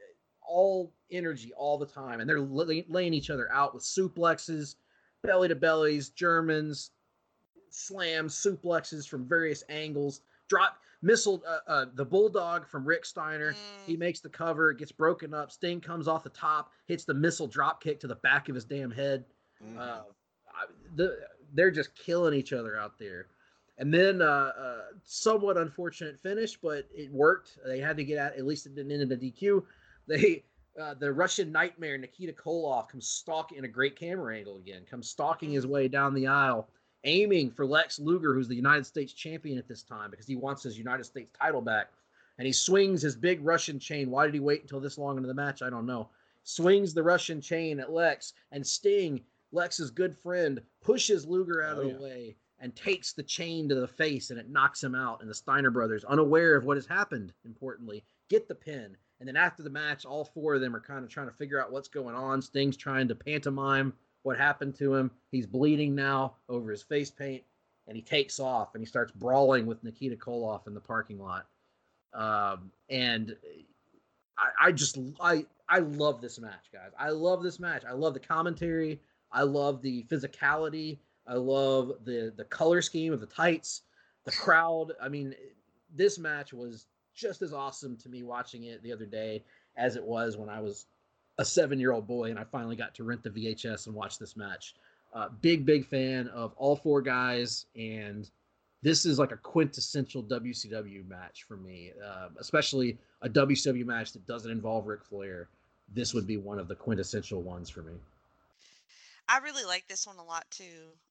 all energy all the time. And they're lay- laying each other out with suplexes, belly to bellies, Germans, slams, suplexes from various angles, drop missile uh, uh, the Bulldog from Rick Steiner. Mm. He makes the cover, it gets broken up. Sting comes off the top, hits the missile drop kick to the back of his damn head. Mhm. Uh, the, they're just killing each other out there. And then uh, uh, somewhat unfortunate finish, but it worked. They had to get out. At least it didn't end in a D Q. They uh, the Russian Nightmare Nikita Koloff comes stalking in a great camera angle again. Comes stalking his way down the aisle, aiming for Lex Luger, who's the United States champion at this time, because he wants his United States title back. And he swings his big Russian chain. Why did he wait until this long into the match? I don't know. Swings the Russian chain at Lex, and Sting, Lex's good friend, pushes Luger out Oh, of yeah. the way and takes the chain to the face, and it knocks him out. And the Steiner brothers, unaware of what has happened, importantly, get the pin. And then after the match, all four of them are kind of trying to figure out what's going on. Sting's trying to pantomime what happened to him. He's bleeding now over his face paint, and he takes off, and he starts brawling with Nikita Koloff in the parking lot. Um, and I, I just, I, I love this match, guys. I love this match. I love the commentary. I love the physicality. I love the the color scheme of the tights, the crowd. I mean, this match was just as awesome to me watching it the other day as it was when I was a seven-year-old boy and I finally got to rent the V H S and watch this match. Uh, big, big fan of all four guys, and this is like a quintessential W C W match for me, uh, especially a W C W match that doesn't involve Ric Flair. This would be one of the quintessential ones for me. I really like this one a lot too.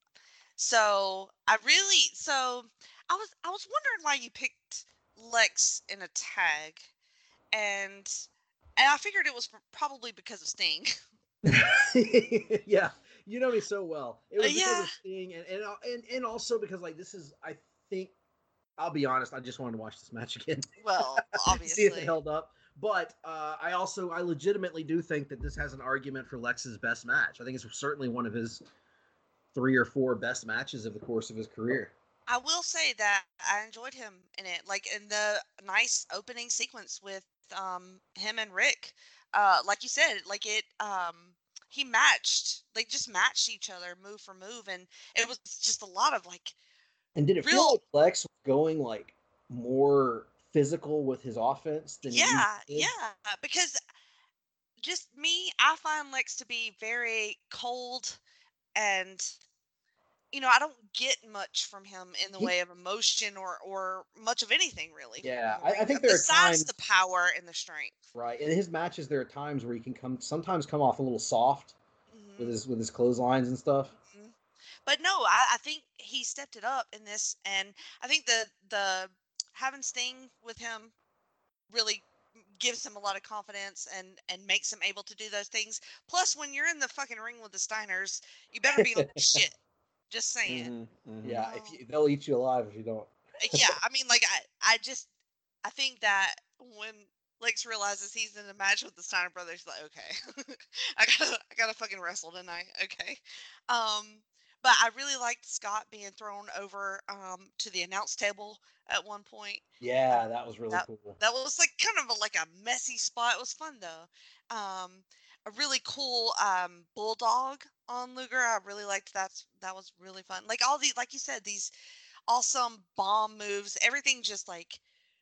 So I really, so I was, I was wondering why you picked Lex in a tag, and and I figured it was probably because of Sting. Yeah, you know me so well. It was Uh, because yeah. of Sting, and, and and and also because like this is, I think, I'll be honest, I just wanted to watch this match again. Well, See if obviously. it held up. But uh, I also, I legitimately do think that this has an argument for Lex's best match. I think it's certainly one of his three or four best matches of the course of his career. I will say that I enjoyed him in it, like in the nice opening sequence with um him and Rick. Uh, like you said, like it um he matched, they just matched each other move for move, and it was just a lot of like And did it feel real, like Lex was going like more physical with his offense than he yeah, usually did? yeah, because just me, I find Lex to be very cold, and you know, I don't get much from him in the He- way of emotion or or much of anything really. Yeah, in the I- I ring, think there are besides times- the power and the strength. Right. In his matches, there are times where he can come, sometimes come off a little soft Mhm. with his with his clotheslines and stuff. Mhm. But no, I, I think he stepped it up in this, and I think the the having Sting with him really gives him a lot of confidence and and makes him able to do those things. Plus, when you're in the fucking ring with the Steiners, you better be on your shit. Just saying. Mhm, mhm. Yeah, if you, they'll eat you alive if you don't. Yeah, I mean, like I, I just, I think that when Lex realizes he's in a match with the Steiner brothers, like, okay, I gotta, I gotta fucking wrestle tonight, okay. Um, but I really liked Scott being thrown over um to the announce table at one point. Yeah, that was really That cool. that was like kind of a, like a messy spot. It was fun though. Um, a really cool um bulldog on Luger. I really liked that. That was really fun. Like all these, like you said, these awesome bomb moves, everything just like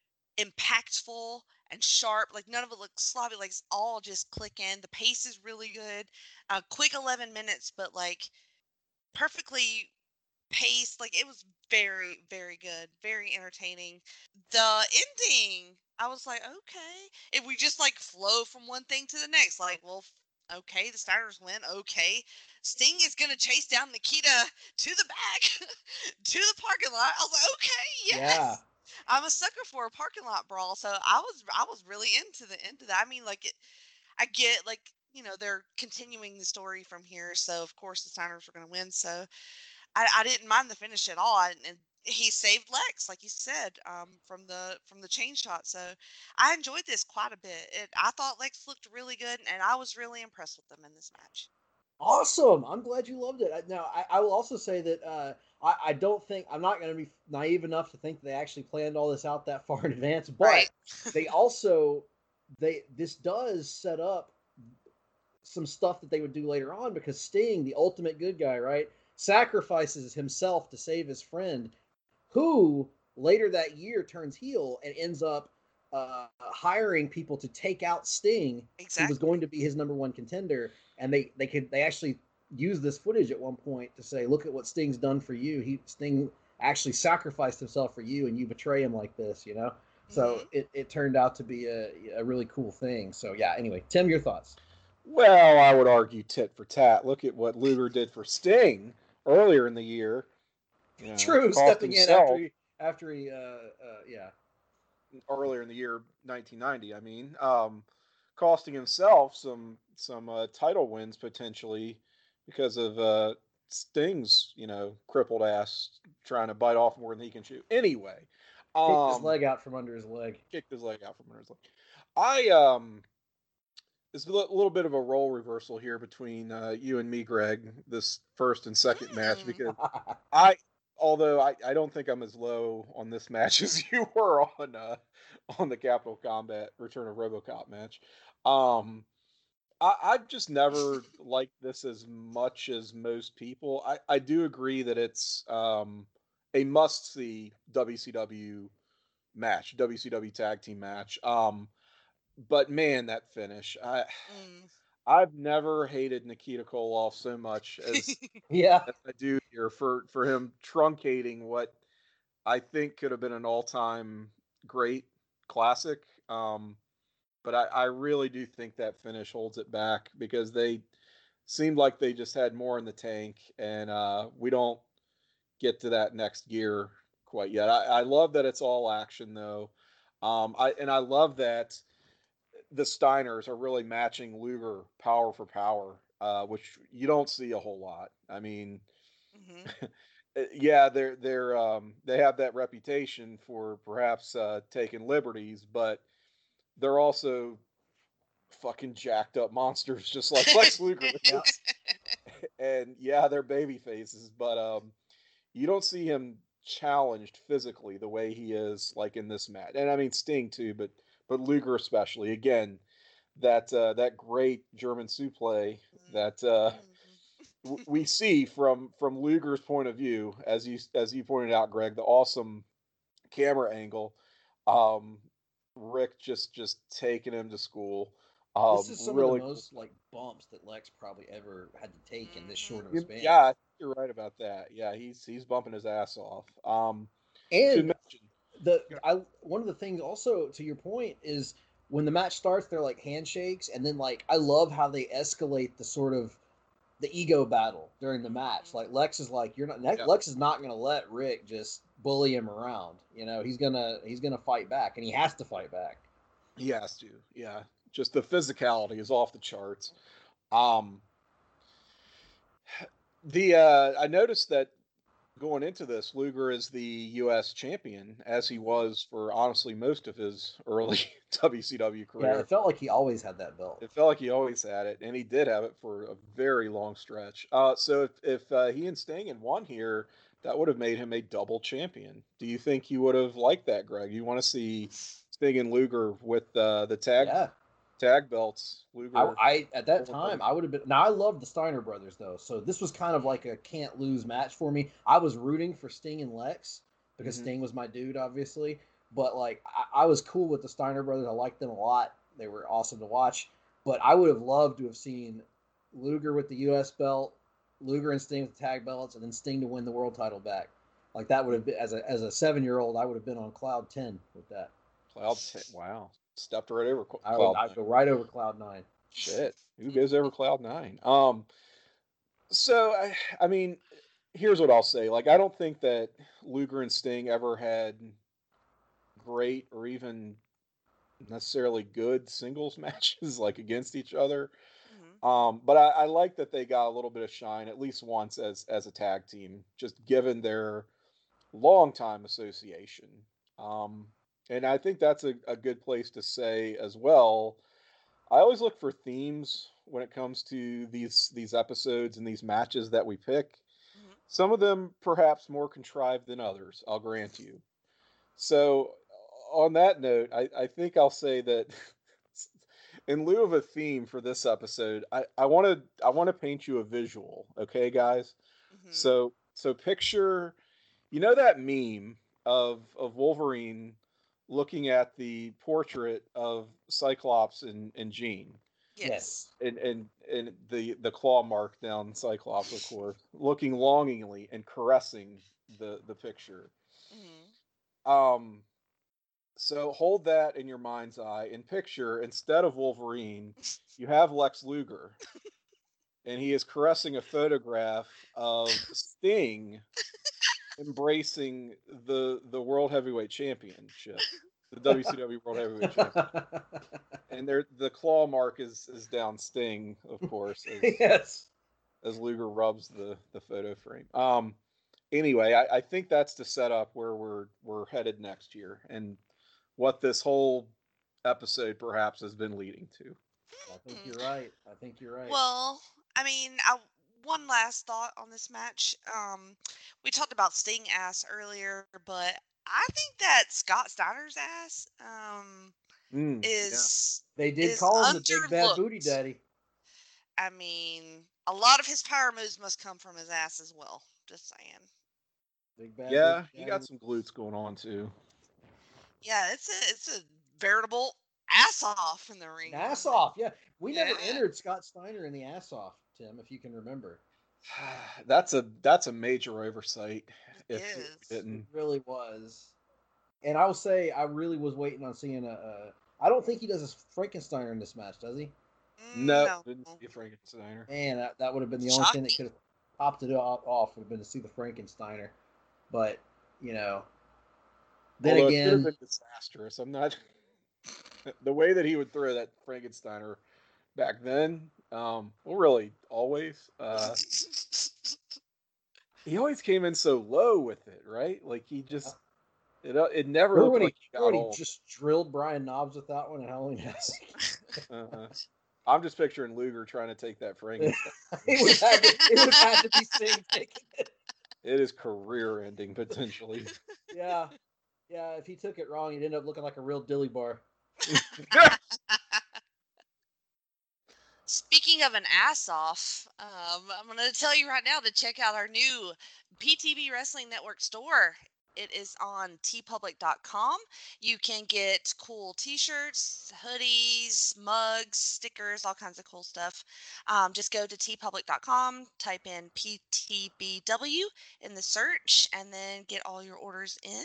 impactful and sharp. Like none of it looks sloppy. Like it's all just click in. The pace is really good. Uh, quick eleven minutes, but like perfectly paced. Like it was very, very good, very entertaining. The ending, I was like, okay, if we just like flow from one thing to the next, like, well, f- okay, the Steiners win. Okay, Sting is gonna chase down Nikita to the back, to the parking lot. I was like, okay, yes. Yeah. I'm a sucker for a parking lot brawl, so I was I was really into the into that. I mean, like it, I get like you know they're continuing the story from here, so of course the Steiners were going to win. So I, I didn't mind the finish at all, and, and he saved Lex, like you said, um, from the from the chain shot. So I enjoyed this quite a bit. It, I thought Lex looked really good, and I was really impressed with them in this match. Awesome. I'm glad you loved it. I- Now, I, I will also say that uh, I, I don't think, I'm not going to be naive enough to think they actually planned all this out that far in advance, but Right. they also, they this does set up some stuff that they would do later on because Sting, the ultimate good guy, right? sacrifices himself to save his friend, who later that year turns heel and ends up uh, hiring people to take out Sting, Exactly. who was going to be his number one contender. And they they could they actually used this footage at one point to say, look at what Sting's done for you. He Sting actually sacrificed himself for you, and you betray him like this, you know? So Mhm. it, it turned out to be a, a really cool thing. So yeah, anyway, Tim, your thoughts? Well, I would argue tit for tat. Look at what Luger did for Sting earlier in the year. You know, True, cost stepping in himself after he after he uh, uh yeah. earlier in the year nineteen ninety. I mean, um, costing himself some some uh, title wins potentially because of uh, Sting's you know crippled ass trying to bite off more than he can chew. Anyway, Kicked his um, leg out from under his leg. kicked his leg out from under his leg. I um, it's a li- little bit of a role reversal here between uh, you and me, Greg. This first and second match Mm. because I, although I, I don't think I'm as low on this match as you were on uh, on the Capital Combat Return of RoboCop match. Um, I, I've just never liked this as much as most people. I, I do agree that it's um, a must see W C W match, W C W tag team match. Um, but man, that finish. I Mm. I've never hated Nikita Koloff so much as Yeah. as I do here for for him truncating what I think could have been an all-time great classic. Um, but I, I really do think that finish holds it back because they seemed like they just had more in the tank, and uh, we don't get to that next gear quite yet. I, I love that it's all action though. Um, I and I love that the Steiners are really matching Luger power for power, uh, which you don't see a whole lot. I mean, Mhm. uh, yeah, they're they're um, they have that reputation for perhaps uh, taking liberties, but they're also fucking jacked up monsters, just like Lex Luger Yeah. is. And yeah, they're baby faces, but um, you don't see him challenged physically the way he is like in this match. And I mean Sting too, but but Luger especially. Again, that uh, that great German suplex that uh, w- we see from from Luger's point of view, as you as you pointed out, Greg, the awesome camera angle. Um, Rick just just taking him to school. This Um, is some of the really cool. most like bumps that Lex probably ever had to take in this short of a You- span. Yeah, I think you're right about that. Yeah, he's he's bumping his ass off. Um, to And mention, the I one of the things also to your point is when the match starts, they're like handshakes, and then like I love how they escalate the sort of the ego battle during the match. Like Lex is like, you're not yeah, Lex is not gonna let Rick just bully him around. You know, he's gonna he's gonna fight back, and he has to fight back. he has to. Yeah, just the physicality is off the charts. Um, the uh, I noticed that going into this, Luger is the U S champion, as he was for honestly most of his early W C W Yeah, career. it felt like he always had that belt. It felt like he always had it, and he did have it for a very long stretch. Uh, so if, if uh, he and Sting had won here, that would have made him a double champion. Do you think you would have liked that, Greg? You want to see Sting and Luger with uh, the tag Yeah. tag belts? I, Luger, I at that pulling time double- I would have been. Now I love the Steiner brothers though, so this was kind of like a can't lose match for me. I was rooting for Sting and Lex because Mhm. Sting was my dude, obviously. But like I, I was cool with the Steiner brothers. I liked them a lot. They were awesome to watch. But I would have loved to have seen Luger with the U S belt, Luger and Sting with the tag belts, and then Sting to win the world title back. Like that would have been as a as a seven year old, I would have been on cloud ten with that. Cloud. Ten, wow, stepped right over Cl- I would Cloud. I'd go right over cloud nine. Shit, who goes over Cloud Nine? Um, so I, I mean, here's what I'll say. Like, I don't think that Luger and Sting ever had great or even necessarily good singles matches like against each other. Mhm. Um, but I, I like that they got a little bit of shine at least once as as a tag team, just given their long time association. Um, and I think that's a, a good place to say as well. I always look for themes when it comes to these these episodes and these matches that we pick. Mhm. Some of them perhaps more contrived than others, I'll grant you. So on that note, I, I think I'll say that in lieu of a theme for this episode, I, I wanna I wanna paint you a visual, okay guys? Mm-hmm. So so picture, you know that meme of of Wolverine looking at the portrait of Cyclops and, and Jean, Yes. and, and and the the claw mark down Cyclops, of course, looking longingly and caressing the the picture. Mm-hmm. Um, so hold that in your mind's eye and picture, instead of Wolverine, you have Lex Luger, and he is caressing a photograph of Sting embracing the the World Heavyweight Championship, the W C W World Heavyweight Championship, and there the claw mark is is down Sting, of course, as Yes. as Luger rubs the the photo frame. Um, anyway, I, I think that's to set up where we're we're headed next year, and what this whole episode perhaps has been leading to. I think Mm. you're right. I think you're right. Well, I mean, I, one last thought on this match. Um, we talked about Sting ass earlier, but I think that Scott Steiner's ass um, Mm, yeah. is They did is call him the Big Bad Booty underlooked. Daddy. I mean, a lot of his power moves must come from his ass as well. Just saying. Big Bad Yeah, Booty he Daddy. got some glutes going on too. Yeah, it's a it's a veritable ass off in the ring. An ass I mean, off. Yeah. We never yeah. entered Scott Steiner in the ass off, Tim, if you can remember. That's a that's a major oversight. It If we is. It didn't, really was. And I will say, I really was waiting on seeing a. a I don't think he does a Frankensteiner in this match, does he? Mm, no, no. didn't see Frankensteiner. Man, that, that would have been the only thing that Shocking. could have popped it off, off would have been to see the Frankensteiner. But, you know, then Although it could have again, been disastrous. I'm not the way that he would throw that Frankensteiner back then. Um, well, really, always. Uh, he always came in so low with it, right? Like he just it uh, it never remember looked when he, like he got remember when he old. just drilled Brian Knobs with that one at Halloween Havoc? Uh-huh. I'm just picturing Luger trying to take that Frankenstein. it would have had to, it would have had to be Sting taking it. It is career ending potentially. Yeah, yeah. If he took it wrong, he'd end up looking like a real dilly bar. Speaking of an ass off, um, I'm going to tell you right now to check out our new P T B Wrestling Network store. It is on t public dot com. You can get cool t-shirts, hoodies, mugs, stickers, all kinds of cool stuff. Um, just go to t public dot com, type in P T B W in the search, and then get all your orders in.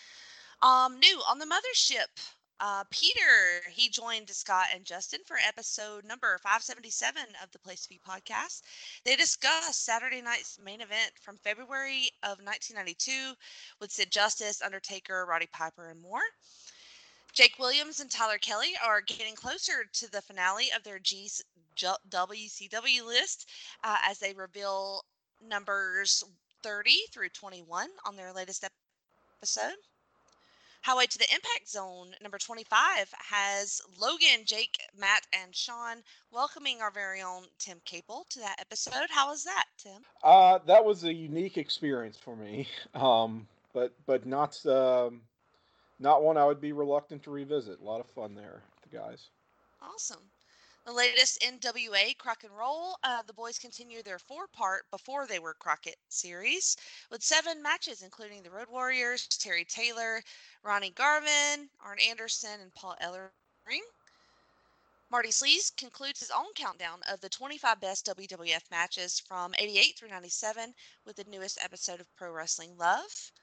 Um, new on the mothership. Uh, Peter, he joined Scott and Justin for episode number five seventy-seven of the Place to Be podcast. They discussed Saturday night's main event from February of nineteen ninety-two with Sid Justice, Undertaker, Roddy Piper, and more. Jake Williams and Tyler Kelly are getting closer to the finale of their G- J- W C W list uh, as they reveal numbers thirty through twenty-one on their latest episode. Highway to the Impact Zone, number twenty-five, has Logan, Jake, Matt, and Sean welcoming our very own Tim Capel to that episode. How was that, Tim? Uh, that was a unique experience for me, um, but but not um, not one I would be reluctant to revisit. A lot of fun there, the guys. Awesome. The latest N W A Crock and Roll, uh, the boys continue their four-part Before They Were Crockett series with seven matches, including the Road Warriors, Terry Taylor, Ronnie Garvin, Arn Anderson, and Paul Ellering. Marty Sleaze concludes his own countdown of the twenty-five best W W F matches from eighty-eight through ninety-seven with the newest episode of Pro Wrestling Love.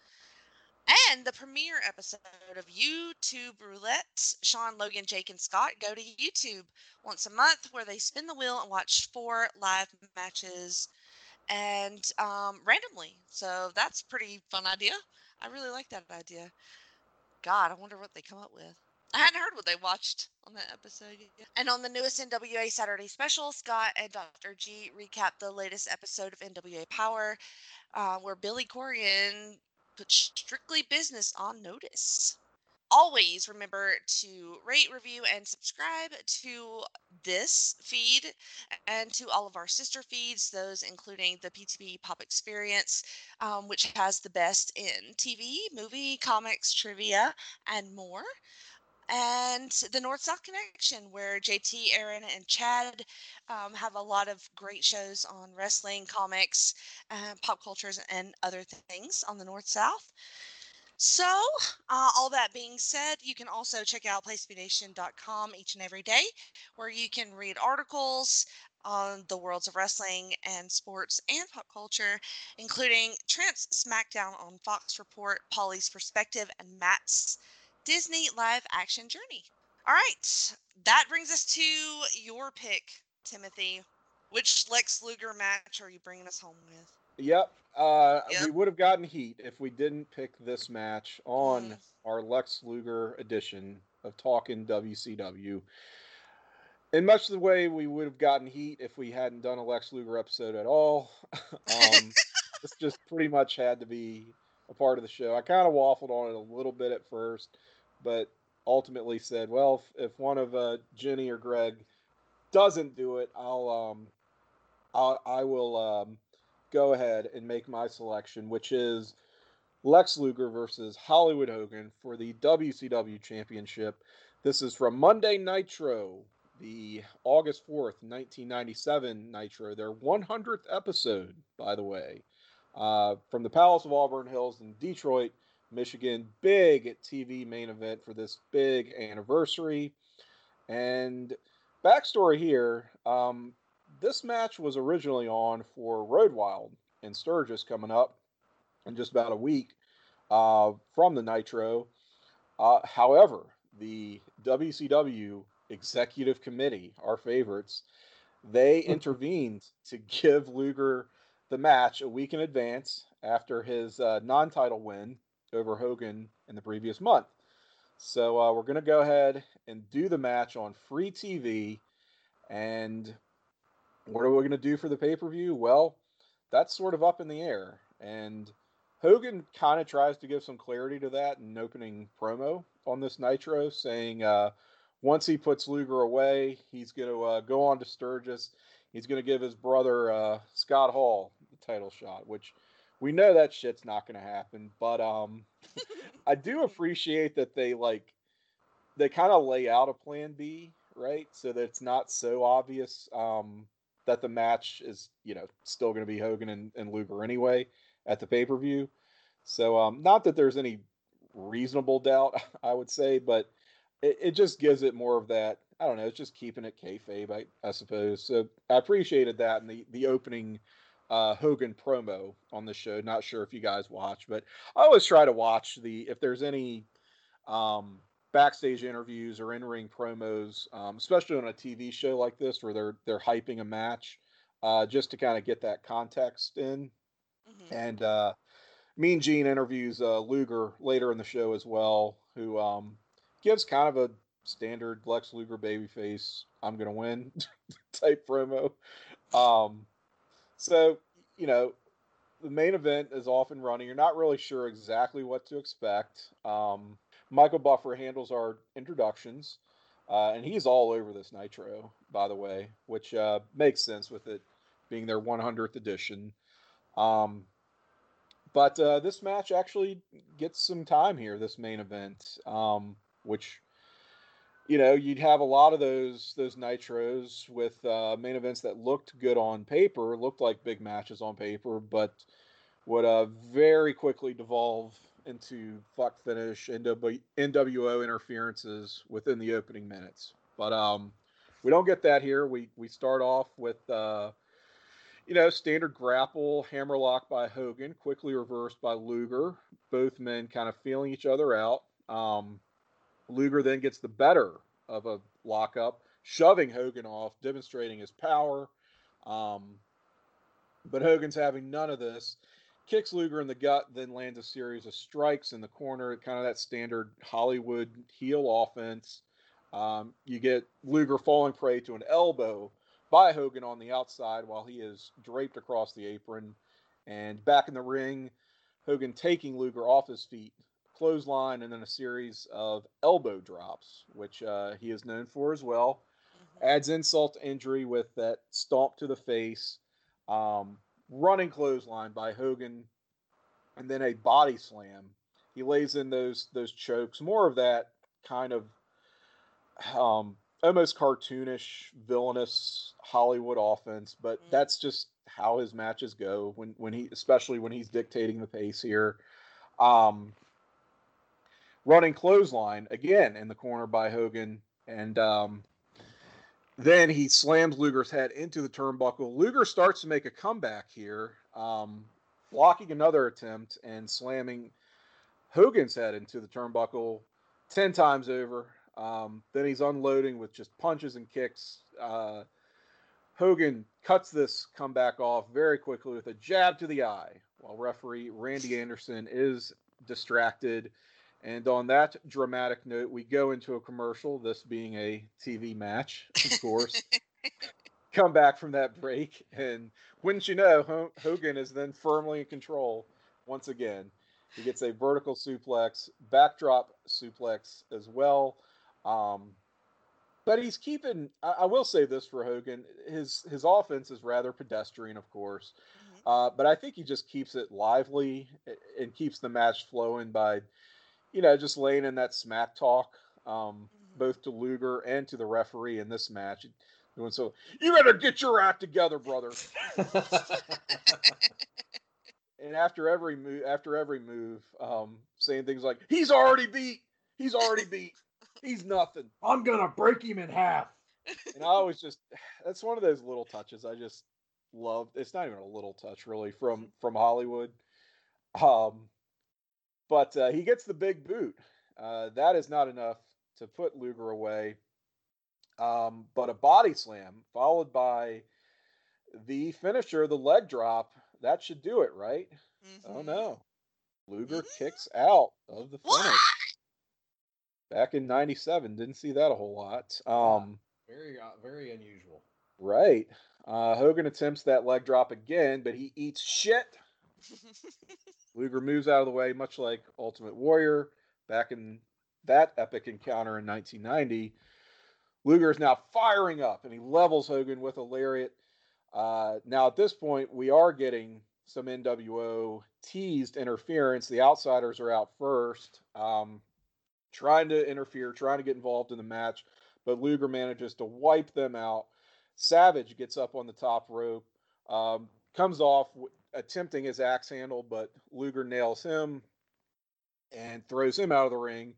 And the premiere episode of YouTube Roulette. Sean, Logan, Jake, and Scott go to YouTube once a month where they spin the wheel and watch four live matches and um, randomly. So that's a pretty fun idea. I really like that idea. God, I wonder what they come up with. I hadn't heard what they watched on that episode yet. And on the newest N W A Saturday special, Scott and Doctor G recap the latest episode of N W A Power, uh, where Billy Corgan put Strictly Business on notice. Always remember to rate, review, and subscribe to this feed and to all of our sister feeds, those including the P T B Pop Experience, um, which has the best in T V, movie, comics, trivia, and more. and the North South Connection, where J T, Aaron, and Chad um, have a lot of great shows on wrestling, comics, uh, pop cultures, and other things on the North South. So, uh, all that being said, you can also check out place to be nation dot com each and every day, where you can read articles on the worlds of wrestling and sports and pop culture, including Trent's SmackDown on Fox Report, Polly's Perspective, and Matt's Disney live action journey. All right, that brings us to your pick, Timothy. Which Lex Luger match are you bringing us home with? Yep. Uh, Yep. we would have gotten heat if we didn't pick this match on Mm. our Lex Luger edition of Talkin' W C W. In much the way we would have gotten heat if we hadn't done a Lex Luger episode at all. um, this just pretty much had to be a part of the show. I kind of waffled on it a little bit at first, but ultimately said, well, if, if one of uh, Jenny or Greg doesn't do it, I'll um, I'll, I will um, go ahead and make my selection, which is Lex Luger versus Hollywood Hogan for the W C W Championship. This is from Monday Nitro, the August fourth, nineteen ninety-seven Nitro, their one hundredth episode, by the way, uh, from the Palace of Auburn Hills in Detroit, Michigan. Big T V main event for this big anniversary. And backstory here, um, this match was originally on for Road Wild in Sturgis coming up in just about a week uh, from the Nitro. Uh, however, the W C W Executive Committee, our favorites, they intervened to give Luger the match a week in advance after his uh, non-title win over Hogan in the previous month. So uh, we're going to go ahead and do the match on free T V. And what are we going to do for the pay-per-view? Well, that's sort of up in the air. And Hogan kind of tries to give some clarity to that in an opening promo on this Nitro, saying uh, once he puts Luger away, he's going to uh, go on to Sturgis. He's going to give his brother uh, Scott Hall the title shot, which we know that shit's not going to happen. But um, I do appreciate that they like they kind of lay out a plan B, right? So that it's not so obvious um, that the match is, you know, still going to be Hogan and, and Luger anyway at the pay per view. So, um, not that there's any reasonable doubt, I would say, but it, it just gives it more of that. I don't know. It's just keeping it kayfabe, I, I suppose. So I appreciated that in the the opening uh, Hogan promo on the show. Not sure if you guys watch, but I always try to watch the if there's any um, backstage interviews or in-ring promos, um, especially on a T V show like this where they're they're hyping a match, uh, just to kind of get that context in. Mm-hmm. And uh, Mean Gene interviews uh, Luger later in the show as well, who um, gives kind of a standard Lex Luger babyface, I'm gonna win type promo. Um, so you know, the main event is off and running. You're not really sure exactly what to expect. Um, Michael Buffer handles our introductions, uh, and he's all over this Nitro, by the way, which uh, makes sense with it being their one hundredth edition. Um, but uh, this match actually gets some time here, this main event, um, which you know you'd have a lot of those those nitros with uh, main events that looked good on paper, looked like big matches on paper, but would uh, very quickly devolve into fuck finish N W O interferences within the opening minutes. But um, we don't get that here. We we start off with uh, you know standard grapple hammerlock by Hogan, quickly reversed by Luger. Both men kind of feeling each other out. Um, Luger then gets the better of a lockup, shoving Hogan off, demonstrating his power. Um, but Hogan's having none of this. Kicks Luger in the gut, then lands a series of strikes in the corner, kind of that standard Hollywood heel offense. Um, you get Luger falling prey to an elbow by Hogan on the outside while he is draped across the apron. And back in the ring, Hogan taking Luger off his feet, clothesline, and then a series of elbow drops, which uh, he is known for as well. Mm-hmm. Adds insult to injury with that stomp to the face. Um, running clothesline by Hogan, and then a body slam. He lays in those those chokes, more of that kind of um, almost cartoonish, villainous Hollywood offense, but Mm. that's just how his matches go when, when he, especially when he's dictating the pace here. Um, running clothesline again in the corner by Hogan, and um, then he slams Luger's head into the turnbuckle. Luger starts to make a comeback here, um, blocking another attempt and slamming Hogan's head into the turnbuckle ten times over. Um, then he's unloading with just punches and kicks. Uh, Hogan cuts this comeback off very quickly with a jab to the eye, while referee Randy Anderson is distracted. And on that dramatic note, we go into a commercial, this being a T V match, of course. Come back from that break, and wouldn't you know, Hogan is then firmly in control once again. He gets a vertical suplex, backdrop suplex as well. Um, but he's keeping, I, I will say this for Hogan, his, his offense is rather pedestrian, of course. Mhm. Uh, but I think he just keeps it lively and keeps the match flowing by, you know, just laying in that smack talk, um, Mhm. both to Luger and to the referee in this match. Doing so, you better get your act together, brother. And after every move, after every move, um, saying things like, "He's already beat. He's already beat. He's nothing." I'm gonna break him in half. And I always just, that's one of those little touches I just love. It's not even a little touch, really, from from Hollywood. Um, but uh, he gets the big boot. Uh, that is not enough to put Luger away. Um, but a body slam followed by the finisher, the leg drop, that should do it, right? Oh Mhm. no. Luger Mhm. kicks out of the What? finish. Back in ninety-seven, didn't see that a whole lot. Um, Very, uh, very unusual. right. Uh, Hogan attempts that leg drop again, but he eats shit. Luger moves out of the way, much like Ultimate Warrior back in that epic encounter in nineteen ninety. Luger is now firing up, and he levels Hogan with a lariat. Uh, now, at this point, we are getting some N W O teased interference. The outsiders are out first, um, trying to interfere, trying to get involved in the match, but Luger manages to wipe them out. Savage gets up on the top rope, um, comes off w- attempting his axe handle, but Luger nails him and throws him out of the ring.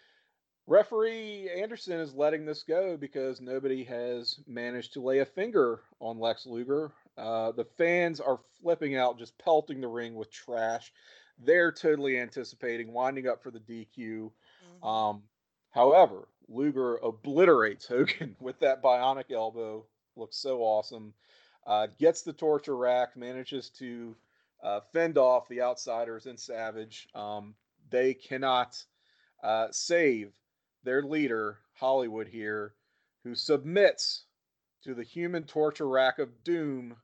Referee Anderson is letting this go because nobody has managed to lay a finger on Lex Luger. Uh, the fans are flipping out, just pelting the ring with trash. They're totally anticipating winding up for the D Q. Mhm. Um, however, Luger obliterates Hogan with that bionic elbow. Looks so awesome. Uh, gets the torture rack, manages to uh, fend off the outsiders and Savage. Um, they cannot uh, save their leader, Hollywood here, who submits to the human torture rack of doom.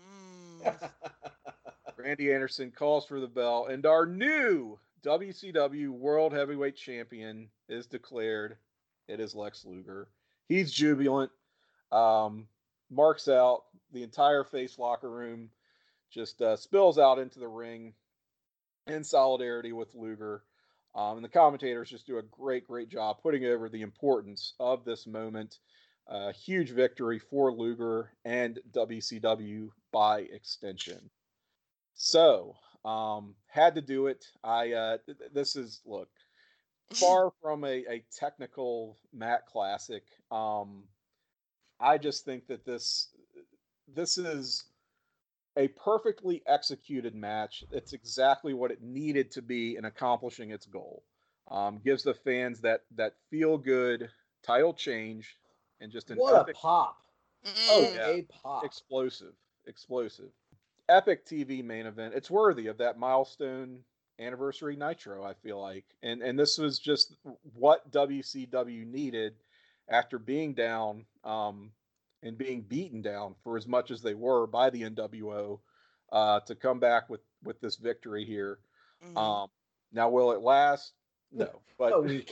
Mm. Randy Anderson calls for the bell, and our new W C W World Heavyweight Champion is declared. It is Lex Luger. He's jubilant, um, marks out. The entire face locker room just uh, spills out into the ring in solidarity with Luger. Um, and the commentators just do a great, great job putting over the importance of this moment. A uh, huge victory for Luger and W C W by extension. So, um, had to do it. I uh, th- this is look far from a, a technical mat classic. Um, I just think that this this is a perfectly executed match. It's exactly what it needed to be in accomplishing its goal. Um, gives the fans that that feel good title change and just an What a epic. pop! Oh What Mm. yeah, a pop! explosive, explosive, epic T V main event. It's worthy of that milestone anniversary Nitro. I feel like, and and this was just what W C W needed after being down um, and being beaten down for as much as they were by the N W O uh, to come back with with this victory here. Mhm. Um, now, will it last? No, but A week.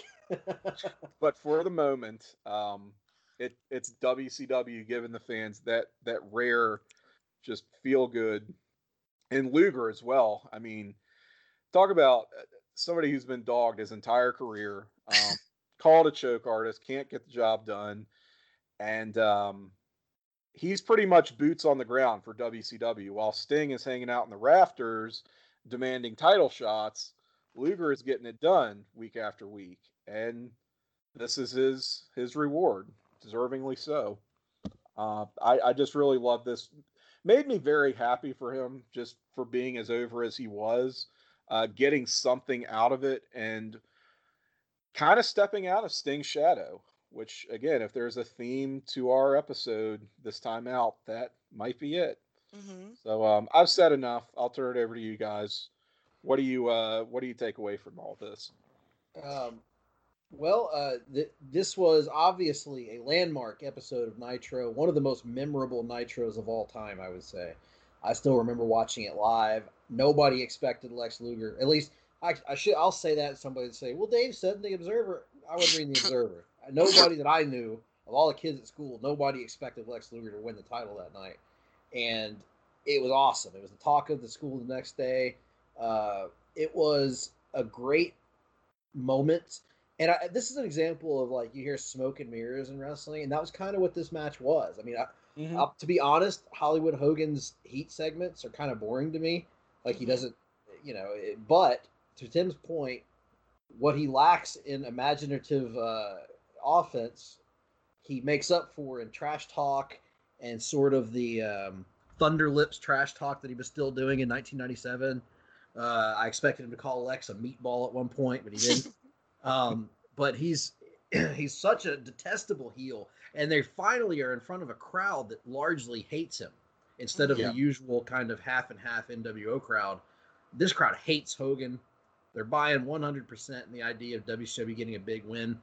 but for the moment, um, it it's W C W giving the fans that that rare, just feel good, and Luger as well. I mean, talk about uh, somebody who's been dogged his entire career, um, called a choke artist, can't get the job done, and um, he's pretty much boots on the ground for W C W. While Sting is hanging out in the rafters demanding title shots, Luger is getting it done week after week, and this is his his reward, deservingly so. Uh, I, I just really love this. Made me very happy for him, just for being as over as he was, uh, getting something out of it, and kind of stepping out of Sting's shadow. Which, again, if there's a theme to our episode this time out, that might be it. Mm-hmm. So um, I've said enough. I'll turn it over to you guys. What do you uh, what do you take away from all this? Um, well, uh, th- this was obviously a landmark episode of Nitro, one of the most memorable Nitros of all time, I would say. I still remember watching it live. Nobody expected Lex Luger. At least I, I should. I'll say that. Somebody would say, "Well, Dave said in the Observer." I was reading the Observer. Nobody that I knew of all the kids at school, nobody expected Lex Luger to win the title that night, and it was awesome. It was the talk of the school the next day. Uh, it was a great moment. And I, this is an example of, like, you hear smoke and mirrors in wrestling, and that was kind of what this match was. I mean, I, Mm-hmm. uh, to be honest, Hollywood Hogan's heat segments are kind of boring to me. Like, he doesn't, you know, it, but to Tim's point, what he lacks in imaginative uh, offense, he makes up for in trash talk and sort of the um, Thunder Lips trash talk that he was still doing in nineteen ninety-seven. Uh, I expected him to call Lex a meatball at one point, but he didn't. Um, but he's he's such a detestable heel, and they finally are in front of a crowd that largely hates him instead of Yeah. the usual kind of half and half N W O crowd. This crowd hates Hogan. They're buying one hundred percent in the idea of W C W getting a big win.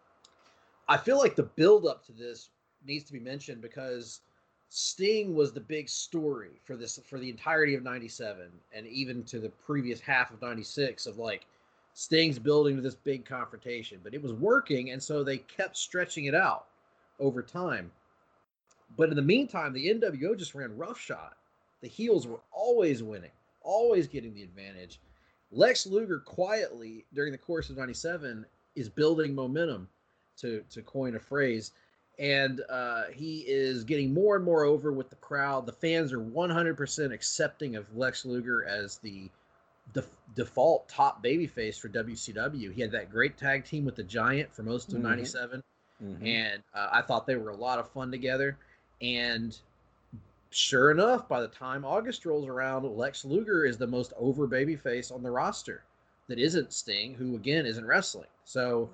I feel like the build up to this needs to be mentioned because Sting was the big story for this for the entirety of ninety-seven and even to the previous half of ninety-six of, like, Sting's building to this big confrontation, but it was working, and so they kept stretching it out over time. But in the meantime, the N W O just ran roughshod. The heels were always winning, always getting the advantage. Lex Luger quietly, during the course of ninety-seven, is building momentum, to, to coin a phrase, and uh, he is getting more and more over with the crowd. The fans are one hundred percent accepting of Lex Luger as the def- default top babyface for W C W. He had that great tag team with the Giant for most of Mhm. ninety-seven, Mm-hmm. and uh, I thought they were a lot of fun together. And sure enough, by the time August rolls around, Lex Luger is the most over babyface on the roster that isn't Sting, who, again, isn't wrestling. So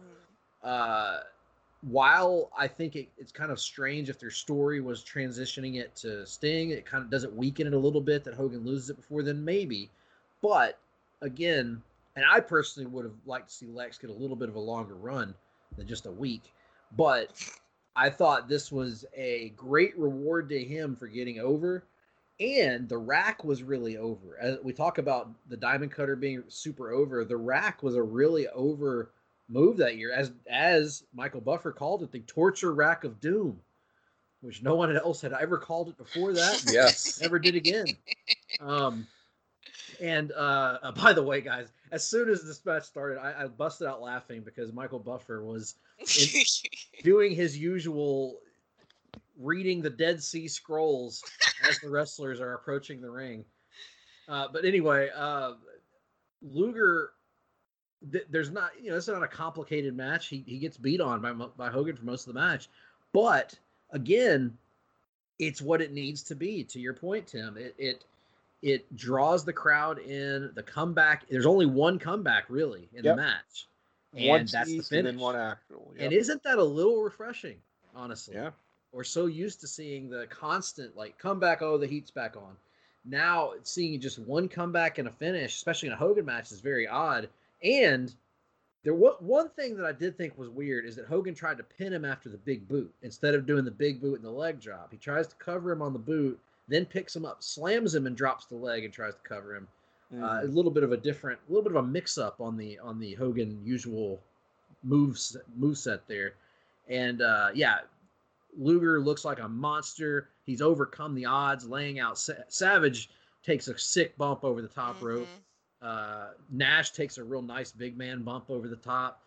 uh, while I think it, it's kind of strange if their story was transitioning it to Sting, it kind of doesn't weaken it a little bit that Hogan loses it before then, maybe. But, again, and I personally would have liked to see Lex get a little bit of a longer run than just a week. But I thought this was a great reward to him for getting over. And the Rack was really over. As we talk about the Diamond Cutter being super over, the Rack was a really over move that year. As as Michael Buffer called it, the Torture Rack of Doom, which no one else had ever called it before that. Yes. Never did again. Um, and uh, uh, by the way, guys, as soon as this match started, I, I busted out laughing because Michael Buffer was in, doing his usual reading the Dead Sea Scrolls as the wrestlers are approaching the ring. Uh, but anyway, uh, Luger, th- there's not, you know, it's not a complicated match. He he gets beat on by by Hogan for most of the match, but again, it's what it needs to be. To your point, Tim, it it it draws the crowd in. The comeback. There's only one comeback really in Yep. the match, and One that's the teased finish. and then one actual. Yep. And isn't that a little refreshing, honestly? Yeah. We're so used to seeing the constant, like, comeback, oh, the heat's back on. Now, seeing just one comeback and a finish, especially in a Hogan match, is very odd. And there was one thing that I did think was weird is that Hogan tried to pin him after the big boot instead of doing the big boot and the leg drop. He tries to cover him on the boot, then picks him up, slams him, and drops the leg and tries to cover him. Mm-hmm. Uh, a little bit of a different, a little bit of a mix-up on the on the Hogan usual moves move set there. And uh, yeah. Luger looks like a monster. He's overcome the odds, laying out. Sa- Savage takes a sick bump over the top Mhm. rope. Uh, Nash takes a real nice big man bump over the top.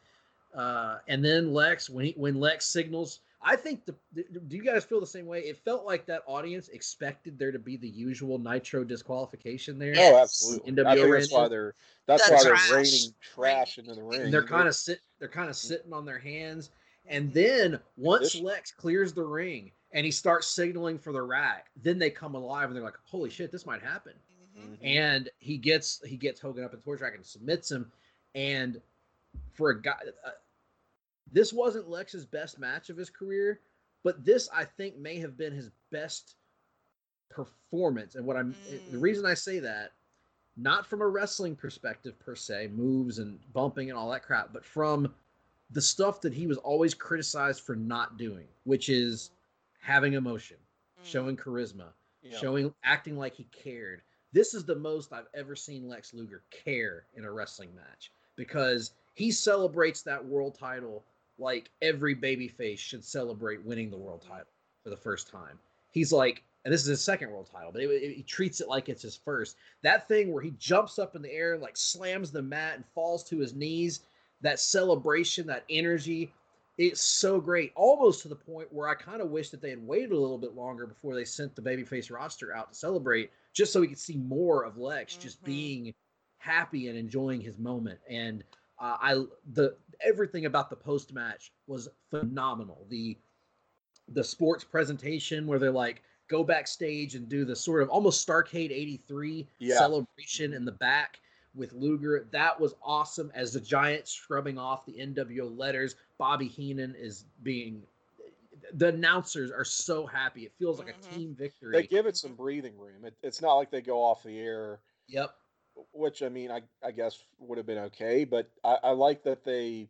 Uh, and then Lex, when he, when Lex signals, I think the, the. Do you guys feel the same way? It felt like that audience expected there to be the usual Nitro disqualification there. Oh, Yes. absolutely. N I W O think ran that's why in. they're that's The why they're trash. raining trash Raining. into the And ring. they're They- kind of sit. They're kind of sitting on their hands. And Mhm. then once Condition. Lex clears the ring and he starts signaling for the rack, then they come alive and they're like, "Holy shit, this might happen!" Mhm. Mhm. And he gets he gets Hogan up in the torch rack and submits him. And for a guy, uh, this wasn't Lex's best match of his career, but this I think may have been his best performance. And what I'm the Mm. reason I say that, not from a wrestling perspective per se, moves and bumping and all that crap, but from the stuff that he was always criticized for not doing, which is having emotion, Mm. showing charisma, Yeah. showing acting like he cared. This is the most I've ever seen Lex Luger care in a wrestling match, because he celebrates that world title like every babyface should celebrate winning the world title for the first time. He's like, and this is his second world title, but it, it, he treats it like it's his first. That thing where he jumps up in the air, like slams the mat and falls to his knees, that celebration, that energy, it's so great. Almost to the point where I kind of wish that they had waited a little bit longer before they sent the babyface roster out to celebrate, just so we could see more of Lex just Mhm. being happy and enjoying his moment. And uh, I the everything about the post match was phenomenal. The the sports presentation where they're like, go backstage and do the sort of almost Starrcade eighty-three Yeah. celebration in the back with Luger. That was awesome. As the Giant scrubbing off the N W O letters, Bobby Heenan is being. The announcers are so happy. It feels like a Mhm. team They victory. give it some breathing room. It, it's not like they go off the air, Yep. which I mean, I, I guess would have been okay, but I, I like that they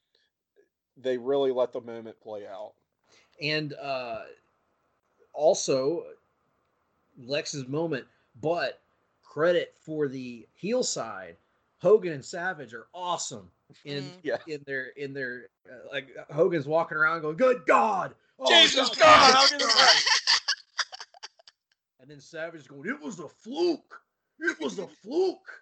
they really let the moment play out. And uh, also Lex's moment, but credit for the heel side. Hogan and Savage are awesome in Mm. Yeah. in their in their uh, like Hogan's walking around going, "Good God, oh, Jesus God, God, God, how can God." I? And then Savage is going, "It was a fluke. It was a fluke."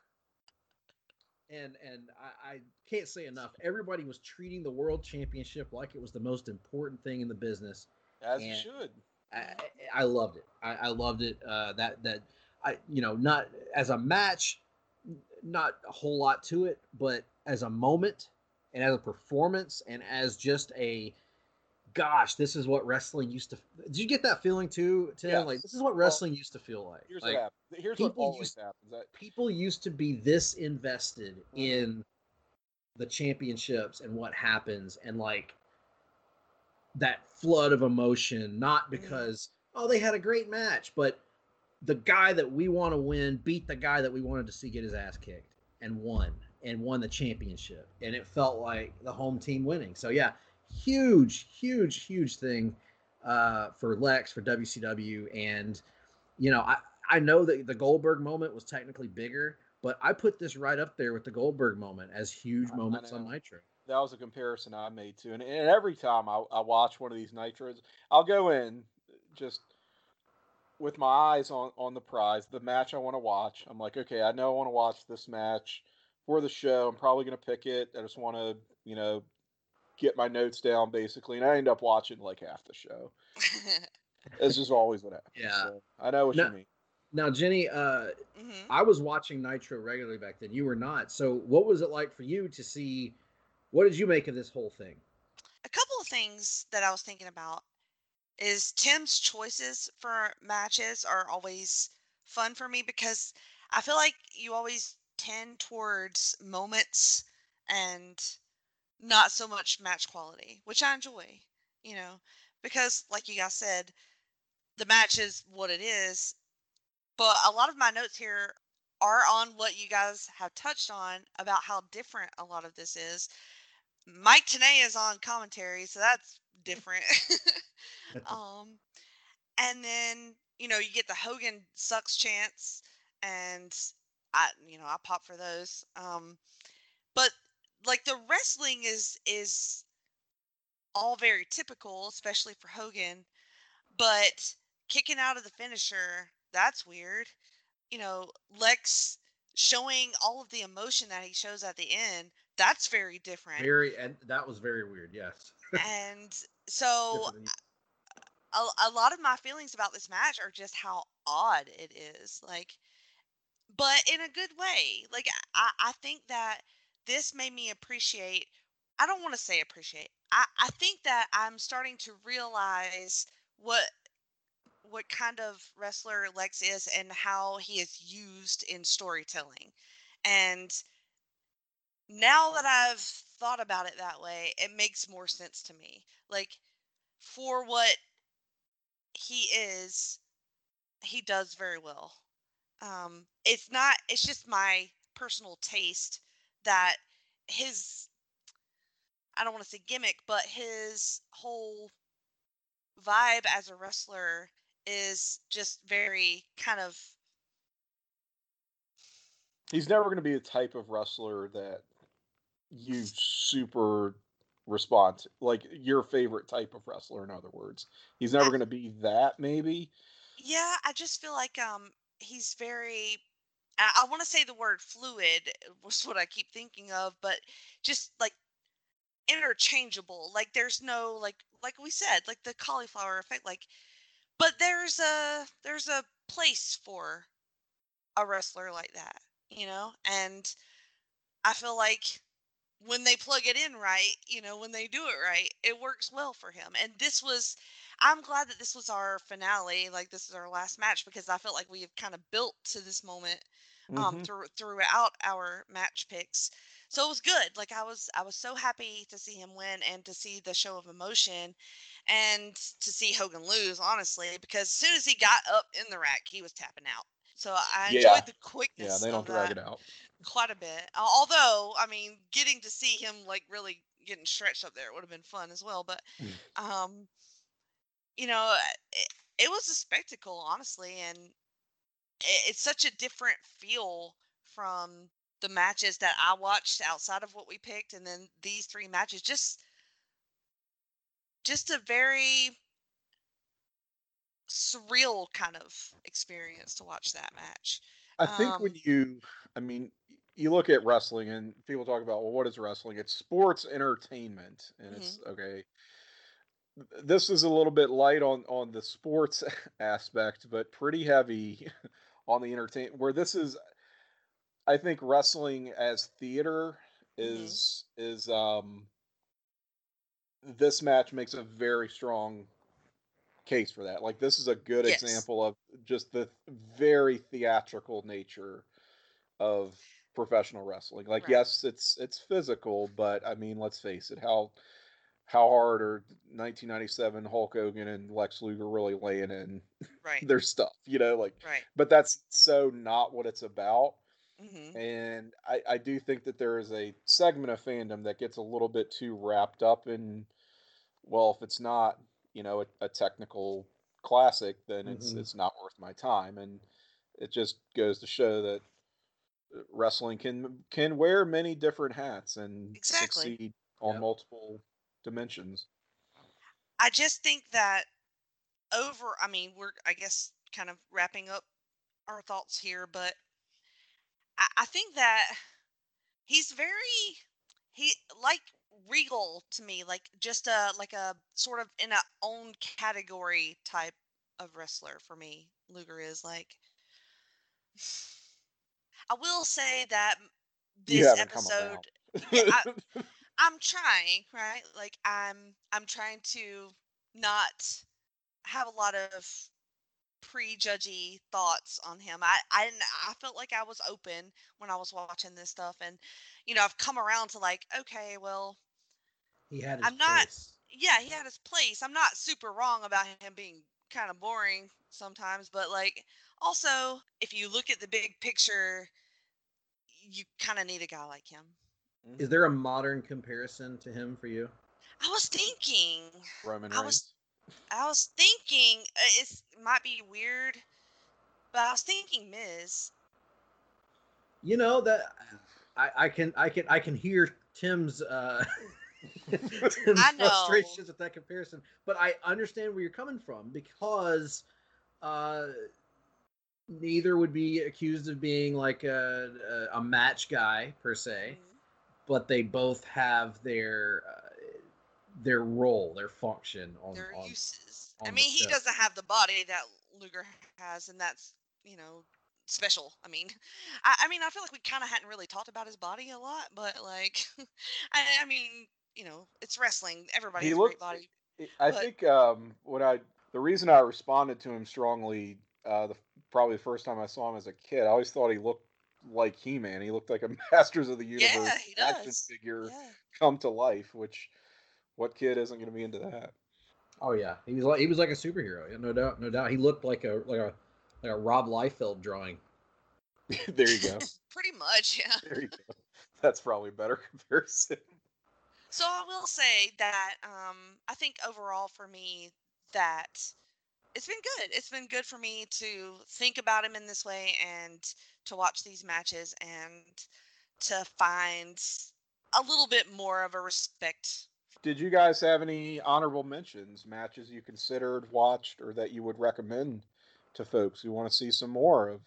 And and I, I can't say enough. Everybody was treating the world championship like it was the most important thing in the business. As you And should. I, I loved it. I, I loved it. Uh, that that I you know not as a match, not a whole lot to it, but as a moment and as a performance and as just a gosh, this is what wrestling used to. Did you get that feeling too, Tim? Yes. Like this is what Well, wrestling used to feel like. Here's Like what happens. Here's what people always used happens. That people used to be this invested Mhm. in the championships and what happens and like that flood of emotion, not because oh they had a great match, but the guy that we want to win beat the guy that we wanted to see get his ass kicked and won and won the championship, and it felt like the home team winning. So yeah, huge, huge, huge thing uh, for Lex, for W C W, and you know I I know that the Goldberg moment was technically bigger, but I put this right up there with the Goldberg moment as huge I- I moments on know. Nitro. that was a comparison I made too. And, and every time I, I watch one of these nitros, I'll go in just with my eyes on, on the prize, the match I want to watch. I'm like, okay, I know I want to watch this match for the show. I'm probably going to pick it. I just want to, you know, get my notes down basically. And I end up watching like half the show. It's just always what happens. Yeah. So I know what No, you mean. Now, Jenny, uh, Mhm. I was watching Nitro regularly back then. You were not. So, what was it like for you to see? What did you make of this whole thing? A couple of things that I was thinking about is Tim's choices for matches are always fun for me because I feel like you always tend towards moments and not so much match quality, which I enjoy, you know, because like you guys said, the match is what it is. But a lot of my notes here are on what you guys have touched on about how different a lot of this is. Mike Tenay is on commentary, so that's different. um, and then you know you get the Hogan sucks chants, and I you know I pop for those. Um, but like the wrestling is is all very typical, especially for Hogan. But kicking out of the finisher, that's weird. You know, Lex showing all of the emotion that he shows at the end, That's very different. Very, and that was very weird. Yes. And so Different than you- a, a lot of my feelings about this match are just how odd it is. Like, but in a good way. Like, I, I think that this made me appreciate, I don't want to say appreciate. I, I think that I'm starting to realize what what kind of wrestler Lex is and how he is used in storytelling. And now that I've thought about it that way, it makes more sense to me. Like, for what he is, he does very well. Um, it's not, it's just my personal taste that his, I don't want to say gimmick, but his whole vibe as a wrestler is just very kind of. He's never going to be a type of wrestler that you super respond to, like your favorite type of wrestler, in other words. He's never going to be that, maybe. Yeah, I just feel like um he's very, I, I want to say the word fluid was what I keep thinking of, but just like interchangeable. Like there's no like like we said, like the cauliflower effect, like but there's a there's a place for a wrestler like that, you know? And I feel like when they plug it in right, you know, when they do it right, it works well for him. And this was, I'm glad that this was our finale. Like this is our last match because I felt like we have kind of built to this moment um, Mm-hmm. through, throughout our match picks. So it was good. Like I was, I was so happy to see him win and to see the show of emotion and to see Hogan lose, honestly, because as soon as he got up in the rack, he was tapping out. So I Yeah. enjoyed the Yeah, quickness they don't of drag that it out. quite a bit. Al- Although, I mean, getting to see him like really getting stretched up there would have been fun as well. But, um, you know, it, it was a spectacle, honestly, and it, it's such a different feel from the matches that I watched outside of what we picked, and then these three matches. Just, just a very surreal kind of experience to watch that match. I think when Um, you, I mean, you look at wrestling and people talk about, well, what is wrestling? It's sports entertainment. And mhm. it's okay. This is a little bit light on on the sports aspect, but pretty heavy on the entertainment. Where this is, I think wrestling as theater Mhm. is is um this match makes a very strong case for that. Like this is a good Yes. example of just the very theatrical nature of professional wrestling. Like Right. yes, it's it's physical, but I mean, let's face it, how how hard are nineteen ninety-seven Hulk Hogan and Lex Luger really laying in Right. their stuff, you know, like Right. but that's so not what it's about. Mhm. And I, I do think that there is a segment of fandom that gets a little bit too wrapped up in, well, if it's not, you know, a, a technical classic, then it's Mhm. it's not worth my time. And it just goes to show that wrestling can can wear many different hats and Exactly. succeed on Yep. multiple dimensions. I just think that over, I mean, we're, I guess, kind of wrapping up our thoughts here, but I, I think that he's very, he, like, regal to me, like, just a, like a sort of in a own category type of wrestler for me. Luger is like, I will say that You this haven't come around. episode, yeah, I, I'm trying, right? Like, I'm, I'm trying to not have a lot of prejudgy thoughts on him. I, I didn't, I felt like I was open when I was watching this stuff, and you know, I've come around to like, okay, well, He had his I'm not. place. Yeah, he had his place. I'm not super wrong about him being kind of boring sometimes, but like, also, if you look at the big picture, you kind of need a guy like him. Is Mhm. there a modern comparison to him for you? I was thinking, Roman I was, Reigns. I was thinking, uh, it's it might be weird, but I was thinking Miz. You know that I, I can I can I can hear Tim's uh, Tim's I know. frustrations with that comparison, but I understand where you're coming from because uh, neither would be accused of being like a, a, a match guy per se, Mhm. but they both have their uh, their role, their function on Their on uses. I on the mean, he show. doesn't have the body that Luger has, and that's, you know, special. I mean, I, I mean, I feel like we kind of hadn't really talked about his body a lot, but like, I, I mean, you know, it's wrestling. Everybody He has a great looked. body, I but think um, when I the reason I responded to him strongly, uh, the probably the first time I saw him as a kid, I always thought he looked like He-Man. He looked like a Masters of the yeah, Universe he action does. figure Yeah. come to life. Which what kid isn't going to be into that? Oh yeah, he was like he was like a superhero, yeah, no doubt, no doubt. He looked like a like a like a Rob Liefeld drawing. There you go. Pretty much, yeah. There you go. That's probably a better comparison. So I will say that um, I think overall for me that it's been good. It's been good for me to think about him in this way and to watch these matches and to find a little bit more of a respect. Did you guys have any honorable mentions, matches you considered, watched, or that you would recommend to folks who want to see some more of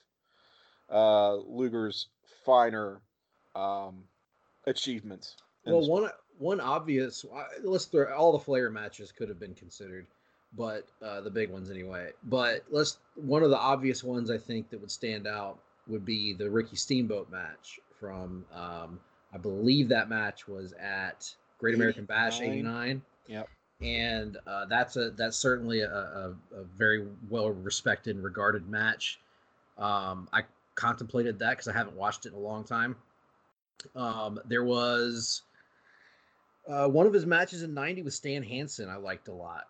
uh, Luger's finer um, achievements in the Well, sport? one one obvious let's throw all the Flair matches could have been considered, but uh, the big ones anyway. But let's one of the obvious ones I think that would stand out would be the Ricky Steamboat match from um, I believe that match was at Great American Bash eighty-nine. eighty-nine. Yep. And uh, that's a that's certainly a, a, a very well respected and regarded match. Um, I contemplated that because I haven't watched it in a long time. Um, there was uh, one of his matches in ninety with Stan Hansen I liked a lot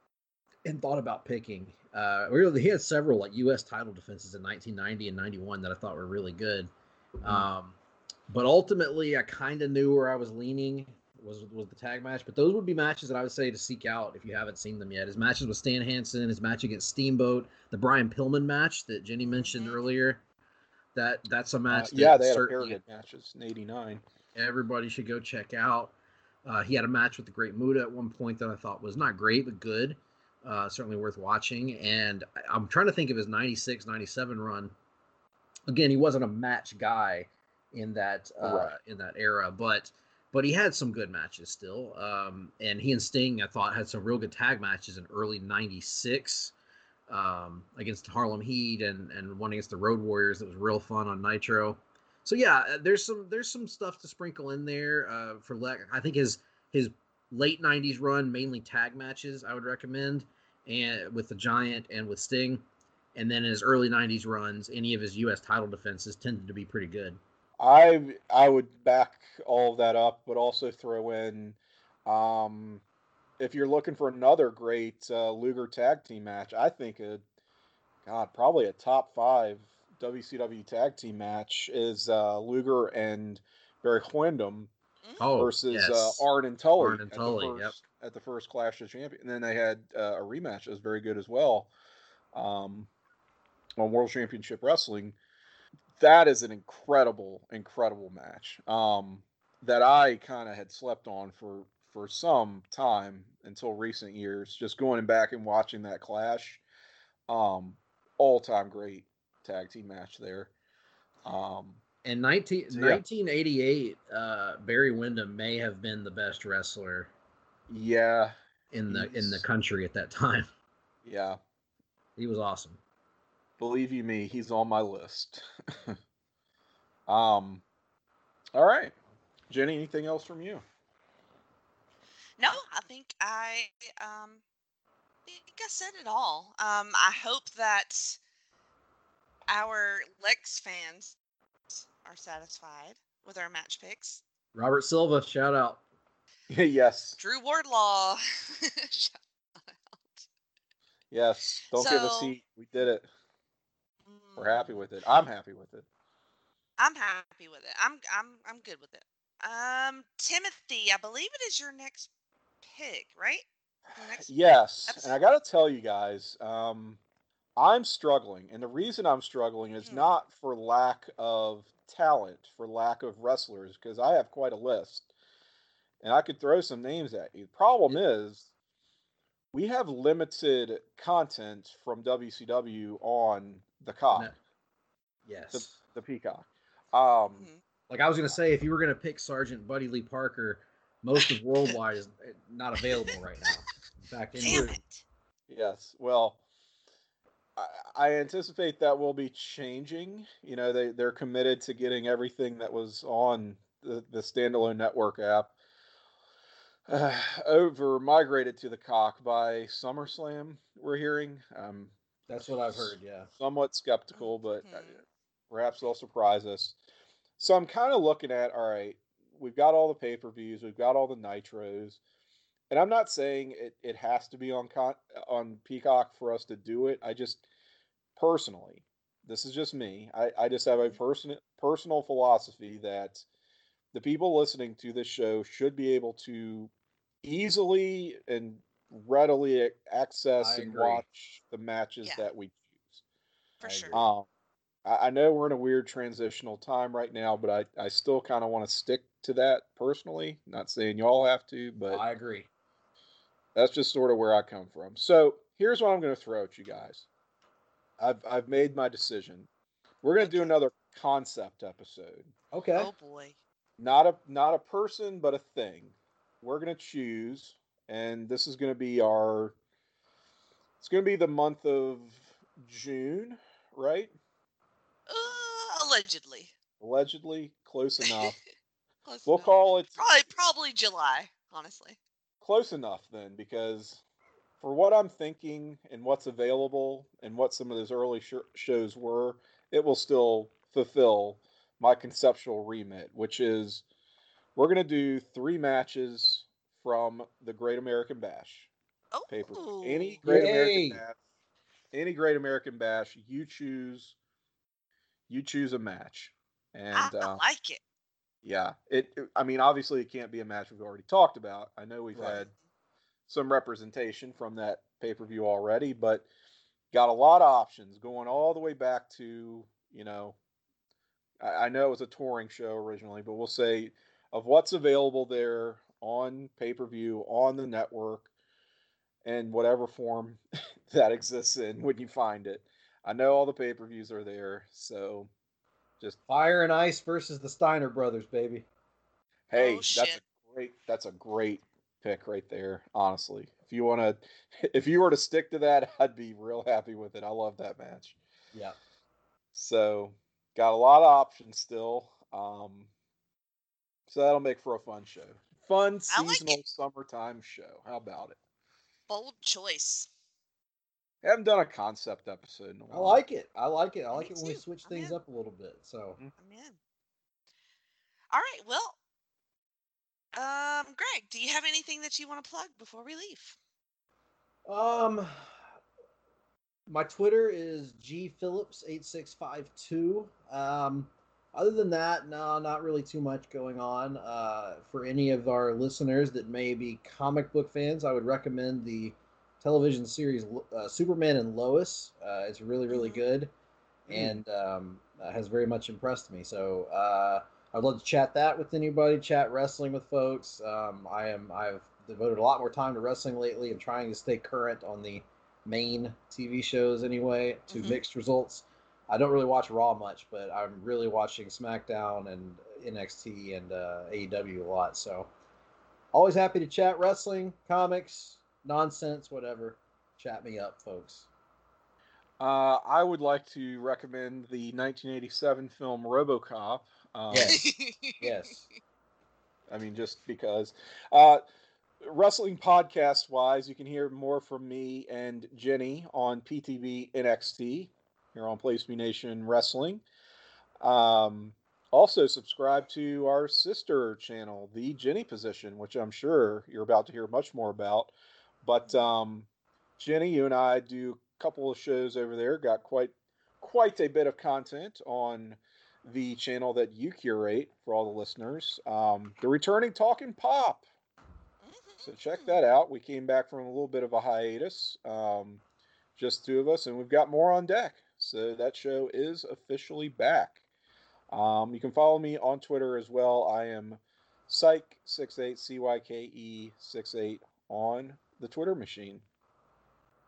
and thought about picking. Uh, really, he had several like U S title defenses in nineteen ninety and ninety-one that I thought were really good. Um, but ultimately, I kind of knew where I was leaning was was the tag match. But those would be matches that I would say to seek out if you haven't seen them yet. His matches with Stan Hansen, his match against Steamboat, the Brian Pillman match that Jenny mentioned Mhm. earlier. That that's a Uh, match that yeah, they had a pair of certainly good matches in eighty-nine. everybody should go check out. Uh, he had a match with the Great Muta at one point that I thought was not great, but good. Uh, certainly worth watching. And I- I'm trying to think of his ninety-six, ninety-seven run. Again, he wasn't a match guy in that uh, Right. in that era, but but he had some good matches still. Um, and he and Sting, I thought, had some real good tag matches in early ninety-six um, against Harlem Heat and and one against the Road Warriors that was real fun on Nitro. So yeah, uh, there's some there's some stuff to sprinkle in there uh, for Leck. I think his his late nineties run, mainly tag matches, I would recommend, and with the Giant and with Sting, and then his early nineties runs, any of his U S title defenses tended to be pretty good. I I would back all of that up, but also throw in, um, if you're looking for another great uh, Luger tag team match, I think a God probably a top five W C W tag team match is uh, Luger and Barry Windham Mm. Oh versus uh, yes, Arn and Tully Arn and at the Tully. Yep. first at the first Clash of Champions. And then they had uh, a rematch that was very good as well um, on World Championship Wrestling. That is an incredible, incredible match um, that I kind of had slept on for for some time until recent years. Just going back and watching that clash, um, all time great tag team match there. Um, And nineteen, so yeah, nineteen eighty-eight, uh, Barry Windham may have been the best wrestler yeah, in the in the he's country at that time. yeah. He was awesome. Believe you me, he's on my list. um, all right, Jenny. Anything else from you? No, I think I um think I said it all. Um, I hope that our Lex fans are satisfied with our match picks. Robert Silva, shout out. Yes, Drew Wardlaw. yes. Don't give us So, heat. We did it. We're happy mm, with it. I'm happy with it. I'm happy with it. I'm I'm I'm good with it. Um, Timothy, I believe it is your next pick, right? Your next Yes, and I episode. got to tell you guys, um, I'm struggling, and the reason I'm struggling is Mm, not for lack of talent, for lack of wrestlers, because I have quite a list, and I could throw some names at you. Problem is, we have limited content from W C W on the No. cock, the Yes. the Peacock. Um, mm-hmm. Like I was gonna say, if you were gonna pick Sergeant Buddy Lee Parker, most of Worldwide is not available right now. In fact, Damn any it. Yes. Well, I, I anticipate that will be changing. You know, they they're committed to getting everything that was on the, the standalone network app uh, over migrated to the cock by SummerSlam. We're hearing. Um, that's what I've heard. Yeah. somewhat skeptical, but uh, Mhm. perhaps they'll surprise us. So I'm kind of looking at, all right, we've got all the pay per views, we've got all the nitros, and I'm not saying it, it has to be on con- on Peacock for us to do it. I just personally, this is just me. I, I just have a person personal philosophy that the people listening to this show should be able to easily and readily access I and agree. watch the matches Yeah, that we choose. for I sure. agree. Um, I, I know we're in a weird transitional time right now, but I, I still kind of want to stick to that personally. Not saying y'all have to, but I agree. that's just sort of where I come from. So here's what I'm going to throw at you guys. I've I've made my decision. We're going to do Okay. another concept episode. Okay. Oh boy. Not a not a person, but a thing. We're going to choose, and this is going to be our. It's going to be the month of June, right? Uh, allegedly. Allegedly, close enough. Close We'll enough. call it Probably, probably July. Honestly. close enough then, because for what I'm thinking and what's available and what some of those early sh- shows were, it will still fulfill my conceptual remit, which is we're going to do three matches from the Great American Bash pay per view. Oh, Any Great American Yay! Bash, any Great American Bash, you choose, you choose a match, I, and I uh, like it. yeah, it, it. I mean, obviously, it can't be a match we've already talked about. I know we've Right. had some representation from that pay per view already, but got a lot of options going all the way back to, you know, I, I know it was a touring show originally, but we'll say of what's available there on pay per view, on the network, and whatever form that exists in when you find it. I know all the pay per views are there, so just Fire and Ice versus the Steiner brothers, baby. Oh hey, that's a shit. great that's a great pick right there, honestly. If you want to if you were to stick to that, I'd be real happy with it. I love that match. Yeah. So, got a lot of options still. Um so that'll make for a fun show. Fun I like it. seasonal summertime show. How about it? Bold choice. Haven't done a concept episode in a I while. like it. I like it. I like Me it when we too. switch I'm things in. up a little bit. So, Mhm. I'm in. All right. Well, um, Greg, do you have anything that you want to plug before we leave? um, my Twitter is G Phillips eight six five two. Um, other than that, no, not really too much going on. Uh, for any of our listeners that may be comic book fans, I would recommend the television series uh, Superman and Lois. Uh, it's really, really Mhm. good, Mm. and um, uh, has very much impressed me. So uh, I'd love to chat that with anybody, chat wrestling with folks. Um, I am I've devoted a lot more time to wrestling lately and trying to stay current on the main T V shows anyway, to Mhm. mixed results. I don't really watch Raw much, but I'm really watching SmackDown and N X T and uh, A E W a lot. So always happy to chat wrestling, comics, nonsense, whatever. Chat me up, folks. Uh, I would like to recommend the nineteen eighty-seven film RoboCop. Um, Yes, yes. I mean, just because. Uh, wrestling podcast wise, you can hear more from me and Jenny on P T V N X T here on Place Me Nation Wrestling. Um, also, subscribe to our sister channel, The Jenny Position, which I'm sure you're about to hear much more about. But um, Jenny, you and I do a couple of shows over there. Got quite quite a bit of content on the channel that you curate for all the listeners. Um, the returning Talking Pop. So check that Mhm. out. We came back from a little bit of a hiatus, um, just two of us, and we've got more on deck. So that show is officially back. Um, you can follow me on Twitter as well. I am Cyke six eight C Y K E six eight on the Twitter machine.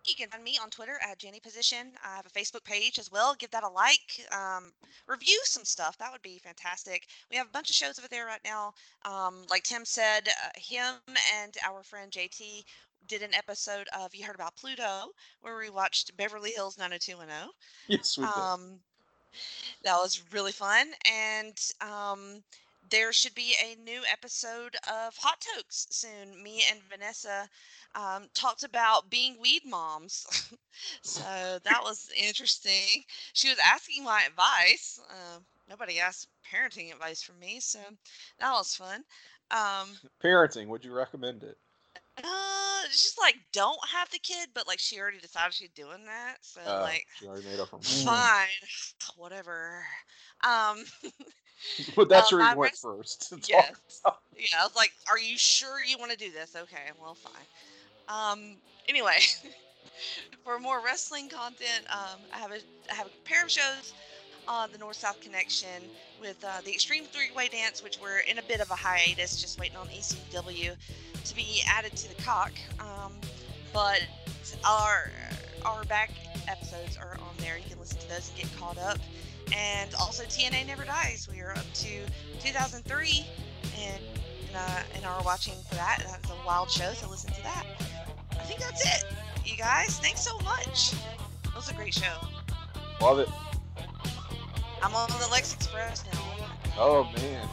You can find me on Twitter at Jenny Position. I have a Facebook page as well. Give that a like. Um, review some stuff. That would be fantastic. We have a bunch of shows over there right now. Um, like Tim said, uh, him and our friend J T did an episode of You Heard About Pluto, where we watched Beverly Hills nine oh two one oh. Yes, we did. Um, that was really fun. And um, there should be a new episode of Hot Tokes soon. Me and Vanessa um, talked about being weed moms. So that was interesting. She was asking my advice. Uh, nobody asked parenting advice from me, so that was fun. Um, Parenting, would you recommend it? uh, it's just like don't have the kid, but like she already decided she's doing that, so Uh, like she already made up her mind. fine, whatever. Um, But that's uh, where my you went res- first. to talk yes, about. yeah. I was like, are you sure you want to do this? Okay, well, fine. Um, anyway, for more wrestling content, um, I have a I have a pair of shows on the North South Connection with uh, the Extreme Three Way Dance, which we're in a bit of a hiatus, just waiting on E C W to be added to the cock. Um, but our our back episodes are on there. You can listen to those and get caught up. And also T N A Never Dies. We are up to two thousand three, and uh, and are watching for that. That's a wild show, so listen to that. I think that's it, you guys. Thanks so much. It was a great show. Love it. I'm on the Lex Express now. Oh, man.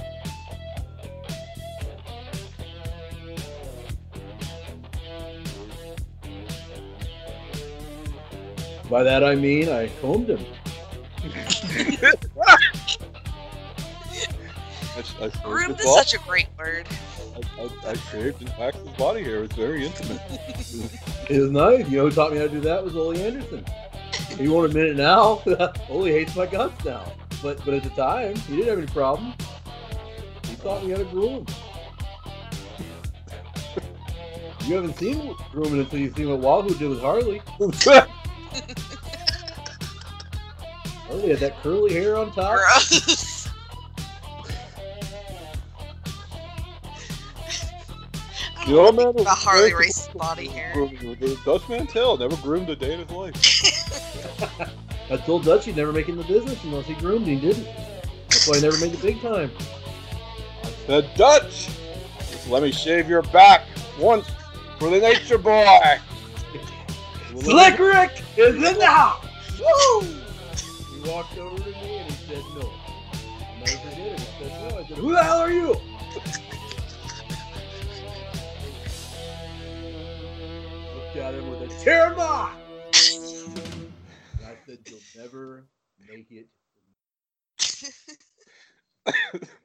By that I mean I combed him. I, I Groomed is such a great word. I, I, I shaved and waxed his body hair. It's very intimate. It was nice. You know who taught me how to do that was Ole Anderson. He won't admit it now. Ole hates my guts now. But but at the time, he didn't have any problem. He taught me how to groom. You haven't seen grooming until you've seen what Wahoo did with Harley. Harley had that curly hair on top. Gross. The old man was The Harley very- Race's body hair. The Dutch Mantel never groomed a day in his life. I told Dutch he'd never make it in the business unless he groomed. He didn't. That's why he never made the big time. The Dutch! Just let me shave your back once for the Nature Boy! Slick Rick is in the house! Woo! He walked over to me and he said no. I'll never forget it. He said no. I said, who the hell are you? Looked at him with a tear mark! And I said, you'll never make it.